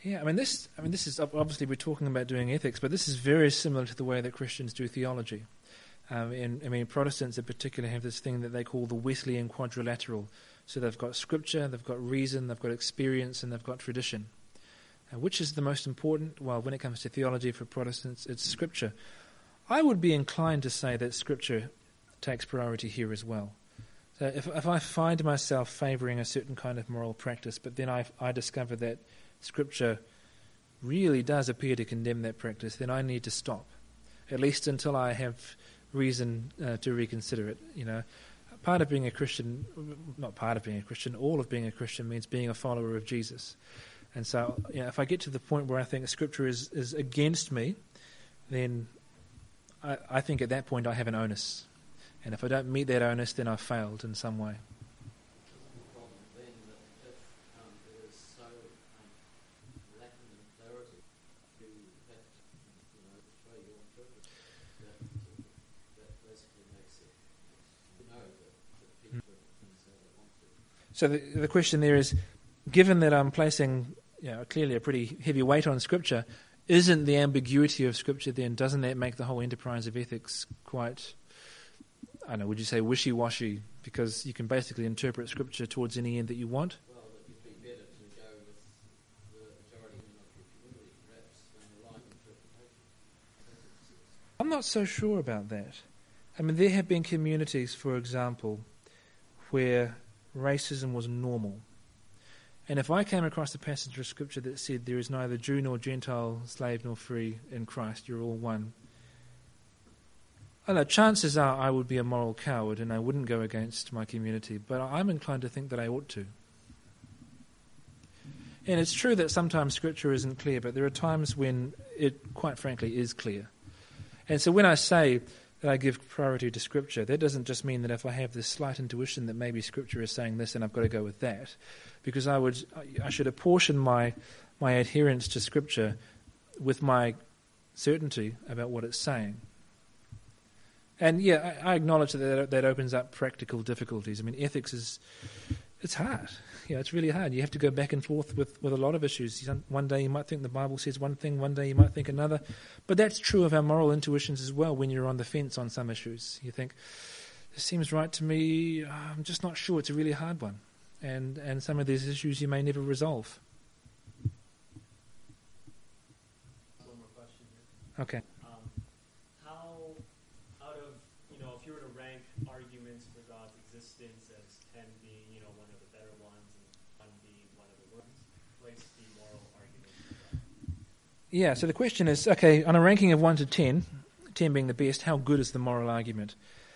Yeah, I mean this. I mean this is ob- obviously we're talking about doing ethics, but this is very similar to the way that Christians do theology. Um, and I mean Protestants in particular have this thing that they call the Wesleyan quadrilateral. So they've got Scripture, they've got reason, they've got experience, and they've got tradition. Uh, which is the most important? Well, when it comes to theology for Protestants, it's Scripture. I would be inclined to say that Scripture takes priority here as well. So if, if I find myself favouring a certain kind of moral practice, but then I, I discover that Scripture really does appear to condemn that practice, then I need to stop, at least until I have reason uh, to reconsider it. You know, part of being a Christian, not part of being a Christian, all of being a Christian means being a follower of Jesus. And so, you know, if I get to the point where I think Scripture is, is against me, then I, I think at that point I have an onus. And if I don't meet that onus, then I've failed in some way. The problem then that if um, there is so um, lacking in clarity, you have to, you know, try your interpretation. That, that basically makes it, you know, that, that people interpret things how they want to. So the, the question there is, given that I'm placing, you know, clearly a pretty heavy weight on Scripture, isn't the ambiguity of Scripture then, doesn't that make the whole enterprise of ethics quite, I don't know, would you say wishy-washy? Because you can basically interpret Scripture towards any end that you want. Well, that you'd be better to go with the majority of your community, perhaps, than the line interpretation. I'm not so sure about that. I mean, there have been communities, for example, where racism was normal. And if I came across a passage of Scripture that said there is neither Jew nor Gentile, slave nor free in Christ, you're all one, I know, chances are I would be a moral coward and I wouldn't go against my community, but I'm inclined to think that I ought to. And it's true that sometimes Scripture isn't clear, but there are times when it, quite frankly, is clear. And so when I say that I give priority to Scripture, that doesn't just mean that if I have this slight intuition that maybe Scripture is saying this and I've got to go with that, because I would, I should apportion my, my adherence to Scripture with my certainty about what it's saying. And yeah, I, I acknowledge that that opens up practical difficulties. I mean, ethics is, it's hard. Yeah, it's really hard. You have to go back and forth with, with a lot of issues. One day you might think the Bible says one thing, one day you might think another. But that's true of our moral intuitions as well when you're on the fence on some issues. You think, this seems right to me, I'm just not sure. It's a really hard one. And, and some of these issues you may never resolve. One more question here. Okay. Um, how, out of, you know, if you were to rank arguments for God's existence as ten being, you know, one of the better ones and one being one of the worst, place the moral argument for God? Yeah, so the question is, okay, on a ranking of one to ten, ten being the best, how good is the moral argument?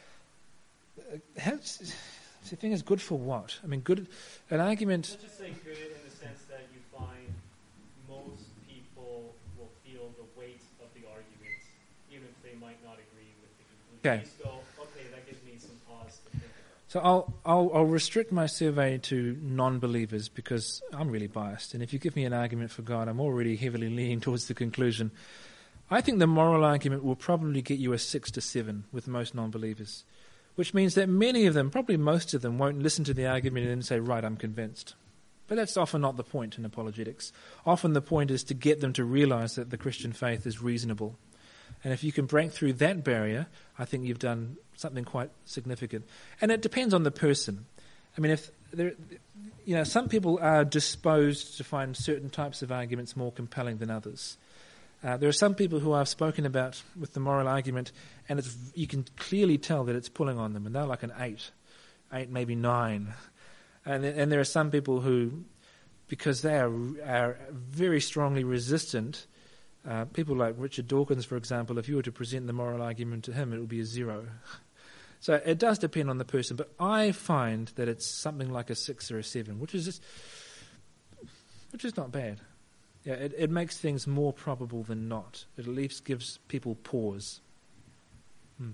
Uh, how's, the thing is, good for what? I mean, good, an argument... Let's just say good in the sense that you find most people will feel the weight of the argument, even if they might not agree with the conclusion. Okay. You just go, okay, that gives me some pause to think about. So I'll, I'll I'll restrict my survey to non-believers because I'm really biased. And if you give me an argument for God, I'm already heavily leaning towards the conclusion. I think the moral argument will probably get you a six to seven with most non-believers, which means that many of them, probably most of them, won't listen to the argument and then say, right, I'm convinced. But that's often not the point in apologetics. Often the point is to get them to realize that the Christian faith is reasonable. And if you can break through that barrier, I think you've done something quite significant. And it depends on the person. I mean, if there, you know, some people are disposed to find certain types of arguments more compelling than others. Uh, there are some people who I've spoken about with the moral argument, and it's, you can clearly tell that it's pulling on them, and they're like an eight, eight maybe nine. And and there are some people who, because they are are very strongly resistant. Uh, people like Richard Dawkins, for example, if you were to present the moral argument to him, it would be a zero. So it does depend on the person, but I find that it's something like a six or a seven, which is just, which is not bad. Yeah, it, it makes things more probable than not. It at least gives people pause. Hmm.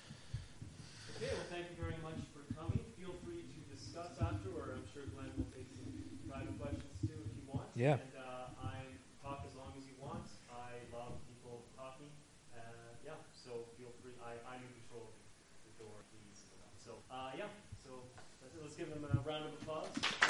Okay, well, thank you very much for coming. Feel free to discuss after, or I'm sure Glenn will take some private questions too if you want. Yeah. And uh, I talk as long as you want. I love people talking. Uh, yeah, so feel free. I, I'm in control of the door keys. So, uh, yeah, so that's it. Let's give them a round of applause.